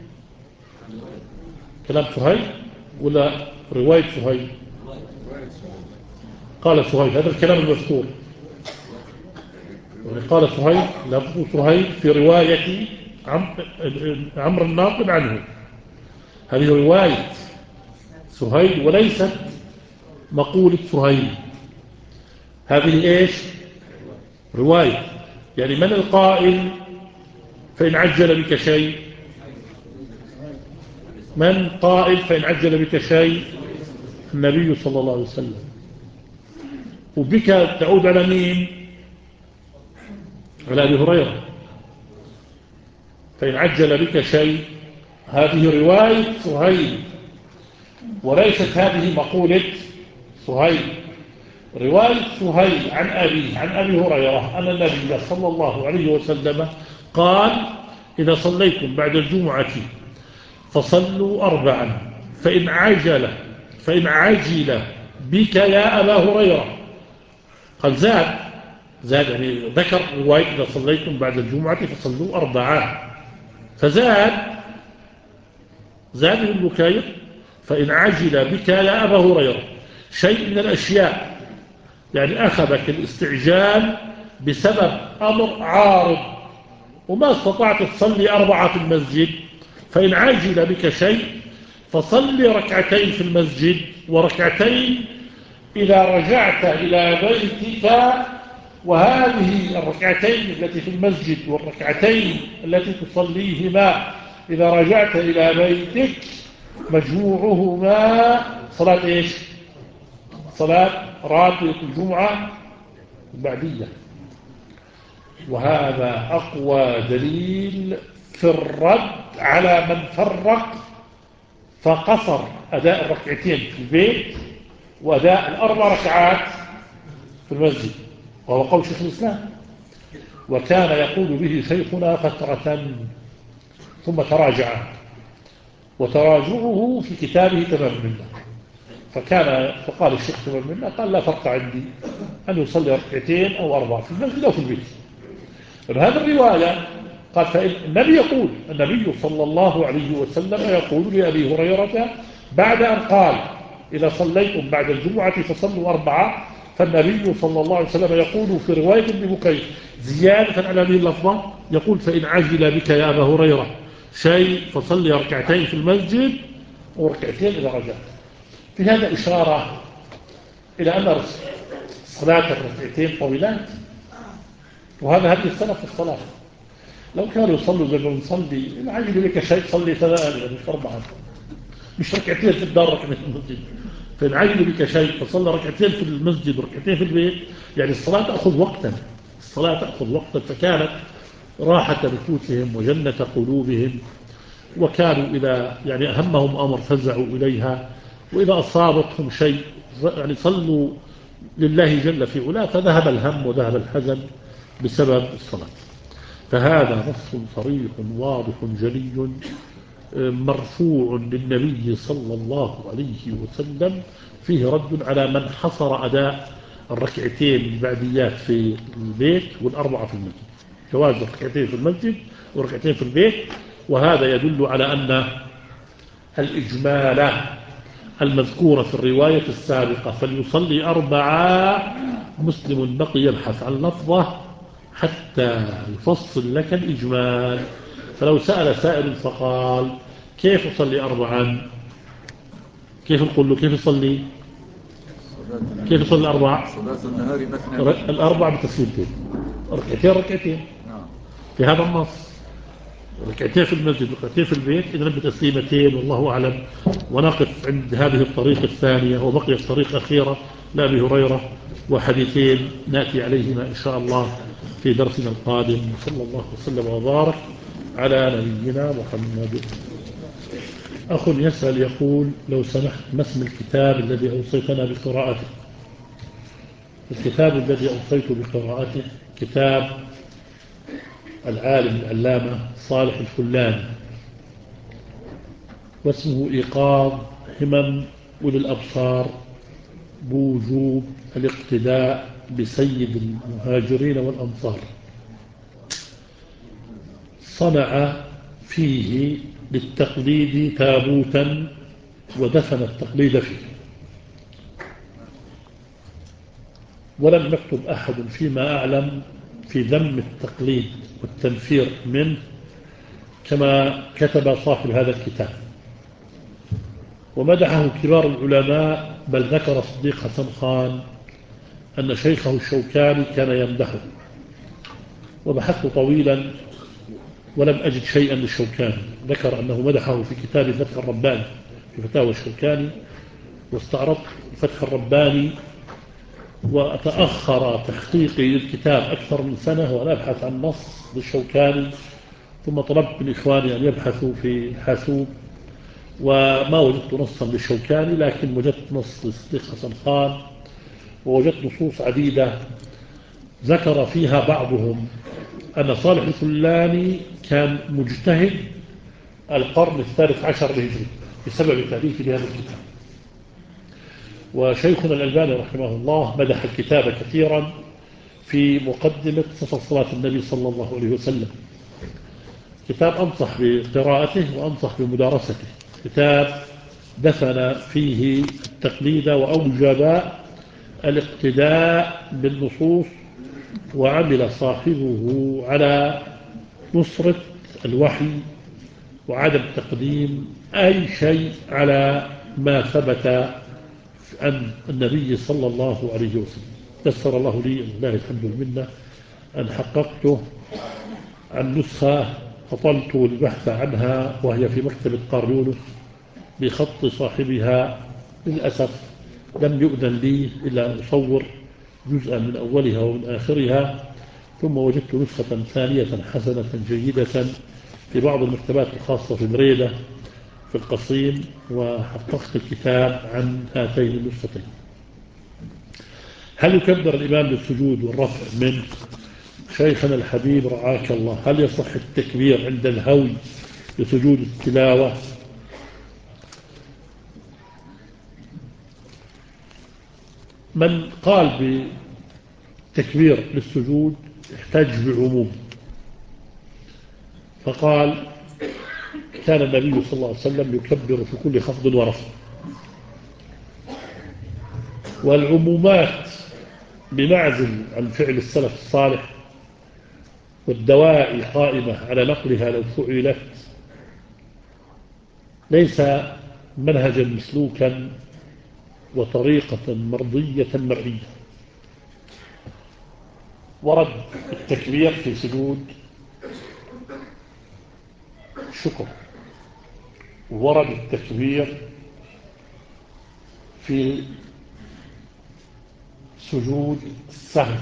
كلام سهيل ولا رواية سهيل؟ قال سهيل، هذا الكلام المذكور يعني قال سهيل، لفظ سهيل في رواية عمرو الناقد عنه. هذه رواية سهيل وليست مقولة سهيل. هذه إيش؟ رواية. يعني من القائل فإن عجل بك شيء؟ من قائل فإن عجل بك شيء؟ النبي صلى الله عليه وسلم. وبك تعود على مين؟ على أبي هريرة. فإن عجل بك شيء هذه رواية سهيل، وليست هذه مقولة سهيل. رواية سهيل عن أبي هريرة أن النبي صلى الله عليه وسلم قال: إذا صليتم بعد الجمعة فصلوا 4، فإن عجل بك يا أبا هريرة. قال زاد يعني ذكر رواية: إذا صليتم بعد الجمعة فصلوا 4، فزاد ابن بكير: فإن عجل بك يا أبا هريرة شيء من الأشياء، يعني أخذك الاستعجال بسبب أمر عارض وما استطعت تصلي 4 في المسجد، فإن عجل بك شيء فصلي 2 في المسجد وركعتين إذا رجعت إلى بيتك. وهذه 2 التي في المسجد والركعتين التي تصليهما إذا رجعت إلى بيتك مجموعهما صلاة إيش؟ صلاة راتبة الجمعة البعدية. وهذا أقوى دليل في الرد على من فرق فقصر أداء 2 في البيت وأداء 4 ركعات في المسجد، وهو قول شيخ الإسلام. وكان يقول به شيخنا فترة ثم تراجع، وتراجعه في كتابه تمام منه. فقال الشيخ تمام منه قال: لا فرق عندي أن يصلي 2 أو 4 في المسجد أو في البيت. هذه الرواية قال: فإن النبي صلى الله عليه وسلم يقول لأبي هريرة بعد أن قال: إذا صليتم بعد الجمعة فصلوا 4، فالنبي صلى الله عليه وسلم يقول في رواية ابن بكير زيادة على هذه اللفظة، يقول: فإن عجل بك يا أبا هريرة شيء فصلي 2 في المسجد وركعتين إذا رجعت. في هذا إشارة إلى أن صلاة 2 طويلات، وهذا هدي السلف في الصلاة. لو كانوا يصلوا زي ما نصلي: إن عجل بك شيء صلي 3 مش 4، مش 2 في الدار 2 في المسجد. فإن عجل بك شيء فصلى 2 في المسجد وركعتين في البيت، يعني الصلاة تأخذ وقتا، فكانت راحة نفوسهم وجنة قلوبهم. وكانوا إذا يعني أهمهم أمر فزعوا إليها، وإذا أصابتهم شيء يعني صلوا لله جل في علاه، فذهب الهم وذهب الحزن بسبب الصلاة. فهذا نص صريح واضح جلي مرفوع للنبي صلى الله عليه وسلم، فيه رد على من حصر أداء 2 البعديات في البيت وال4 في المسجد. جواز 2 في المسجد و2 في البيت. وهذا يدل على أن الإجمال المذكورة في الرواية السابقة فليصلي 4 مسلم بقي يبحث عن لفظة حتى يفصل لك الإجمال. فلو سأل سائل فقال: كيف أصلي 4؟ كيف نقول له كيف يصلي 4؟ صلاة النهار مثنى، الأربع بتسليمتين، 2 في هذا النص، 2 في المسجد و2 في البيت، إذن بتسليمتين والله أعلم. ونقف عند هذه الطريقة الثانية، وبقيت طريقة أخيرة لأبي هريرة، وحديثين نأتي عليهما إن شاء الله في درسنا القادم. صلى الله وسلم وبارك على نبينا محمد. أخ يسأل يقول: لو سمحت ما اسم الكتاب الذي أوصيتنا بقراءته؟ الكتاب الذي أوصيت بقراءته كتاب العالم العلامة صالح الفلاني، واسمه إيقاظ همم أولي الأبصار بوجوب الاقتداء بسيد المهاجرين والأنصار. صنع فيه للتقليد تابوتا ودفن التقليد فيه، ولم يكتب أحد فيما أعلم في ذم التقليد والتنفير منه كما كتب صاحب هذا الكتاب. ومدحه كبار العلماء، بل ذكر صديق حسن خان أن شيخه الشوكاني كان يمدحه. وبحثت طويلا ولم أجد شيئا للشوكاني. ذكر أنه مدحه في كتاب فتح الرباني في فتاوى الشوكاني، واستعرضت فتح الرباني وتأخر تحقيقي للكتاب أكثر من سنة وأنا أبحث عن نص للشوكاني، ثم طلبت من إخواني أن يبحثوا في الحاسوب وما وجدت نصا للشوكاني، لكن وجدت نص للصديق حسن خان، ووجدت نصوص عديدة ذكر فيها بعضهم أن صالح الفلاني كان مجتهد القرن الثالث عشر الهجري بسبب تأليفه لهذا الكتاب. وشيخنا الألباني رحمه الله مدح الكتاب كثيرا في مقدمة صفة صلاة النبي صلى الله عليه وسلم. كتاب أنصح بقراءته وأنصح بمدارسته، كتاب دفن فيه التقليد وأوجب الاقتداء بالنصوص، وعمل صاحبه على نصرة الوحي وعدم تقديم أي شيء على ما ثبت عن النبي صلى الله عليه وسلم. يسر الله لي الله الحمد لله أن حققته عن نسخة فطلت البحث عنها وهي في مكتبة قاريونس بخط صاحبها. للأسف لم يؤذن لي إلا أن أصور جزءا من أولها ومن آخرها، ثم وجدت نسخة ثانية حسنة جيدة في بعض المكتبات الخاصة في مريدة في القصيم، وحققت الكتاب عن هاتين النسختين. هل يكبر الإمام بالسجود والرفع منه؟ شيخنا الحبيب رعاك الله، هل يصح التكبير عند الهوي لسجود التلاوة؟ من قال بتكبير للسجود احتج بعموم، فقال كان النبي صلى الله عليه وسلم يكبر في كل خفض ورفع، والعمومات بمعزل عن فعل السلف الصالح والدواعي قائمة على نقلها لو فعلت، ليس منهجا مسلوكا وطريقة مرضية مرئية. ورد التكبير في سجود الشكر، ورد التكبير في سجود السهو،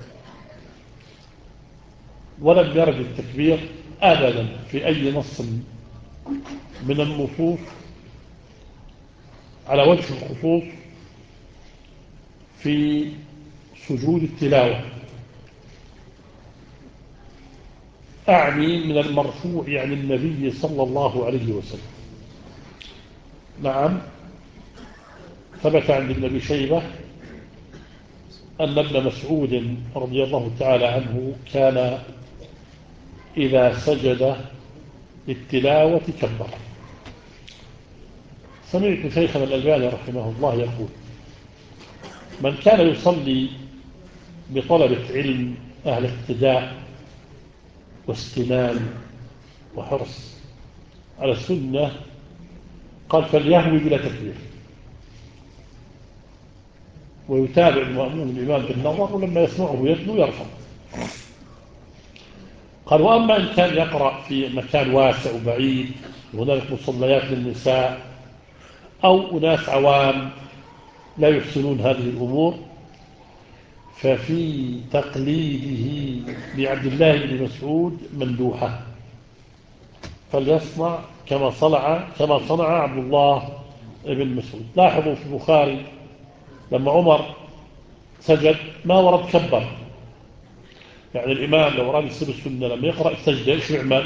ولم يرد التكبير أبدا في أي نص من النصوص على وجه الخصوص في سجود التلاوة، أعني من المرفوع عن النبي صلى الله عليه وسلم. نعم، ثبت عند ابن أبي شيبة أن ابن مسعود رضي الله تعالى عنه كان إذا سجد للتلاوة كبر. سمعت شيخنا الألباني رحمه الله يقول من كان يصلي بطلبة علم أهل اقتداء واستنان وحرص على السنة، قال فليهوي بلا تكبير ويتابع المأمون الإمام بالنظر، ولما يسمعه يتلو يرفع. قال وأما إن كان يقرأ في مكان واسع وبعيد وهناك مصليات للنساء أو أناس عوام لا يحسنون هذه الأمور، ففي تقليده لعبد الله بن مسعود مندوحة، فليصنع كما صنع عبد الله بن مسعود. لاحظوا في البخاري لما عمر سجد ما ورد كبر، يعني الإمام لو راد يصير السنة لما يقرأ السجدة إيش يعمل؟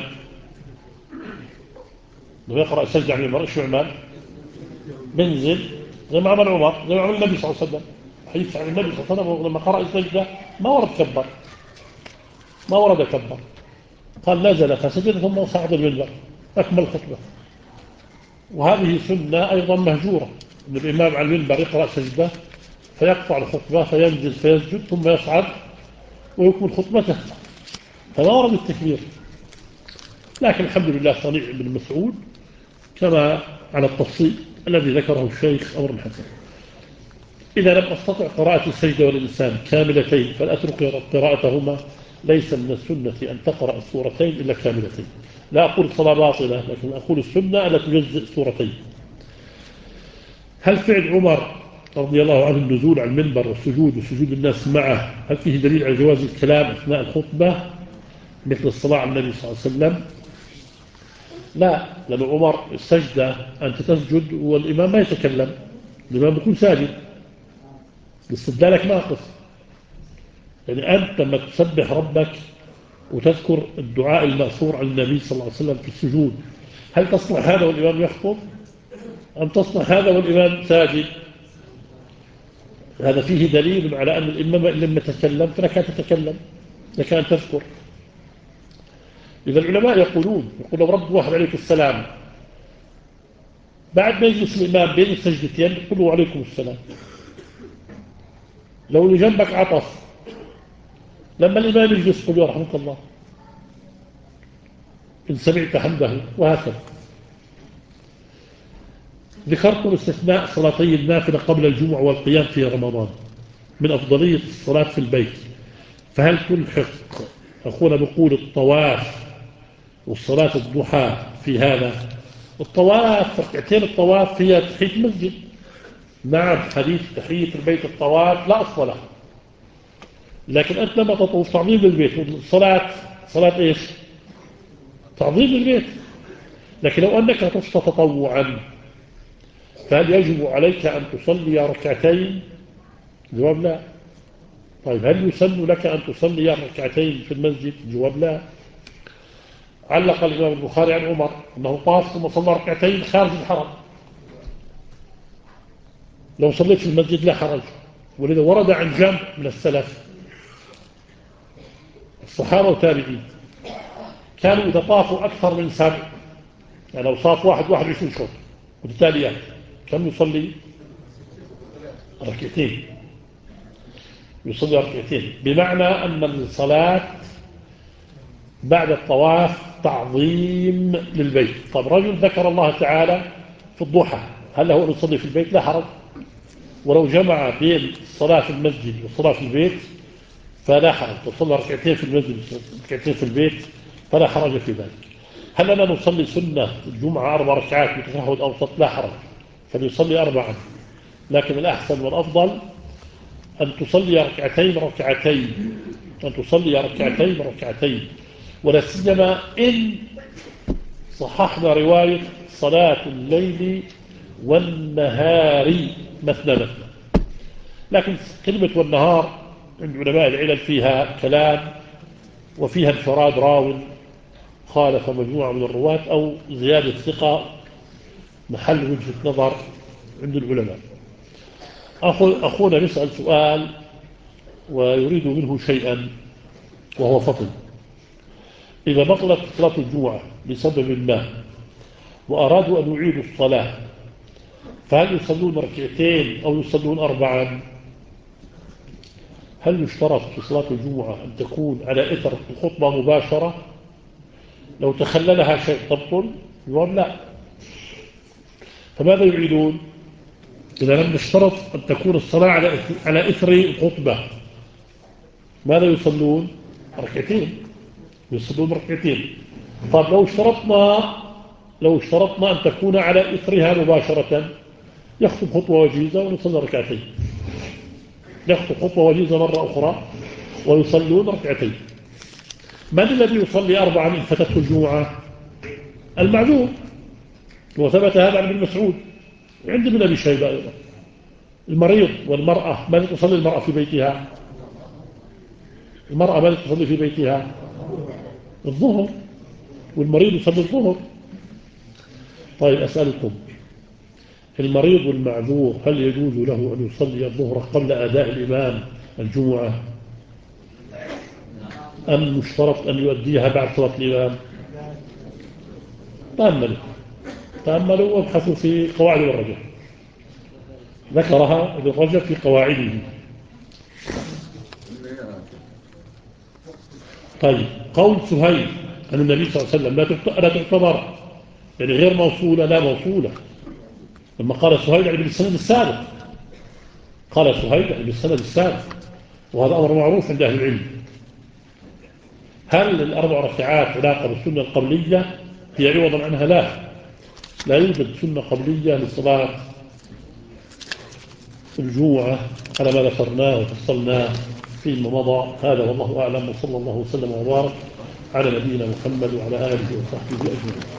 لما يقرأ السجدة عن المرء إيش يعمل؟ منزل زي ما عمل عمر، زي ما عمل النبي صلى الله عليه وسلم. حديث عن النبي صلى الله عليه وسلم لما قرأ السجدة ما ورد كبر، ما ورد كبر، قال نزل فسجد ثم صعد المنبر أكمل الخطبة. وهذه سنة أيضا مهجورة، أن الإمام على المنبر يقرأ سجدة فيقطع الخطبة فينزل فيسجد ثم يصعد ويكمل خطبته، فما ورد التكبير. لكن الحمد لله صنيع ابن مسعود كما على التفصيل الذي ذكره الشيخ أمر الحسن. إذا لم أستطع قراءة السجدة والإنسان كاملتين فلأترك قراءتهما ليس من السنة أن تقرأ السورتين إلا كاملتين. لا أقول الصلاة باطلة، لكن أقول السنة ألا تجزئ سورتين. هل فعل عمر رضي الله عنه النزول على المنبر والسجود وسجود الناس معه هل فيه دليل على جواز الكلام أثناء الخطبة مثل الصلاة على النبي صلى الله عليه وسلم؟ لا، لأن عمر السجدة أنت تسجد والإمام ما يتكلم، الإمام يكون ساجد، استدلالك ناقص. يعني أنت لما تسبح ربك وتذكر الدعاء المأثور عن النبي صلى الله عليه وسلم في السجود، هل تصنع هذا والإمام يخطب أم تصنع هذا والإمام ساجد؟ هذا فيه دليل على أن الإمام إن لم يتكلم فلك تتكلم، لك أن تذكر. إذا العلماء يقولون لو رد واحد عليك السلام بعد ما يجلس الإمام بين السجدتين يقول عليكم السلام. لو اللي جنبك عطس لما الإمام يجلس قل يرحمك الله إن سمعت حمده، وهكذا. ذكرتم استثناء صلاتي النافلة قبل الجمعة والقيام في رمضان من أفضلية الصلاة في البيت، فهل تلحق أخونا بقول الطواف والصلاة الضحى في هذا؟ الطواف ركعتين الطواف هي تحية المسجد، نعم حديث تحية البيت الطواف لا أصل له، لكن أنت لما تطوف تعظيم البيت والصلاة صلاة إيش؟ تعظيم البيت. لكن لو أنك طفت تطوعا فهل يجب عليك أن تصلي ركعتين؟ جواب لا. طيب هل يسن لك أن تصلي ركعتين في المسجد؟ جواب لا. علق الإمام البخاري عن عمر أنه طاف ثم صلى ركعتين خارج الحرم. لو صليت في المسجد لا حرج، ولذا ورد عن جمع من السلف الصحابة والتابعين كانوا إذا طافوا أكثر من 7، يعني لو صاف 21 شوط وبالتالي كم يصلي؟ ركعتين. يصلي ركعتين، بمعنى أن الصلاة بعد الطواف تعظيم للبيت. طب رجل ذكر الله تعالى في الضحى، هل له أن يصلي في البيت؟ لا حرج. ولو جمع بين الصلاة في المسجد والصلاة في البيت فلا حرج، تصلي ركعتين في المسجد ركعتين في البيت فلا حرج في ذلك. هل أنا نصلي سنة الجمعة 4 ركعات بتشهد أوسط؟ لا حرج، فليصلي 4، لكن الأحسن والأفضل أن تصلي ركعتين أن تصلي ركعتين، ولا سيما إن صححنا رواية صلاة الليل والنهار مثنى مثنى. لكن كلمة والنهار عند علماء العلل فيها كلام وفيها انفراد راو خالف مجموعة من الرواة أو زيادة ثقة محل وجهة نظر عند العلماء. أخونا يسأل سؤال ويريد منه شيئا وهو فضل. إذا بطلت صلاة الجمعة لسبب ما وأرادوا أن يعيدوا الصلاة فهل يصلون ركعتين أو يصلون 4؟ هل يشترط في صلاة الجمعة أن تكون على إثر الخطبة مباشرة؟ لو تخللها شيء تبطل؟ يقول لا. فماذا يعيدون؟ إذا لم يشترط أن تكون الصلاة على إثر الخطبة ماذا يصلون؟ ركعتين. يصلون ركعتين. طيب لو اشترطنا أن تكون على إثرها مباشرة يخطب خطوة وجيزة ونصلي ركعتين، يخطب خطوة وجيزة مرة أخرى ويصلون ركعتين. من الذي يصلي 4 إن فتته الجمعة؟ المعذور، وثبت هذا عن ابن مسعود عند ابن أبي شيبة أيضا. المريض والمرأة ماذا تصلي المرأة في بيتها؟ المرأة ماذا تصلي في بيتها؟ الظهر، والمريض يصلي الظهر. طيب أسألكم، المريض والمعذور هل يجوز له أن يصلي الظهر قبل أداء الإمام الجمعة أم يشترط أن يؤديها بعد صلاة الإمام؟ تأملوا وابحثوا في قواعد الرجل، ذكرها ابن رجب في قواعده. طيب قول سهيل عن النبي صلى الله عليه وسلم لا تعتبر يعني غير موصولة؟ لا موصولة. لما قال سهيل يعني بالسند السابق، قال سهيل يعني بالسند السابق، وهذا أمر معروف عند أهل العلم. هل الأربع ركعات علاقة بالسنة القبلية هي عوضا عنها؟ لا يوجد سنة قبلية لصلاة الجمعة على ما ذكرناه وفصلناه فيما مضى. هذا والله أعلم، وصلى الله وسلم وبارك على نبينا محمد وعلى آله وصحبه أجمعين.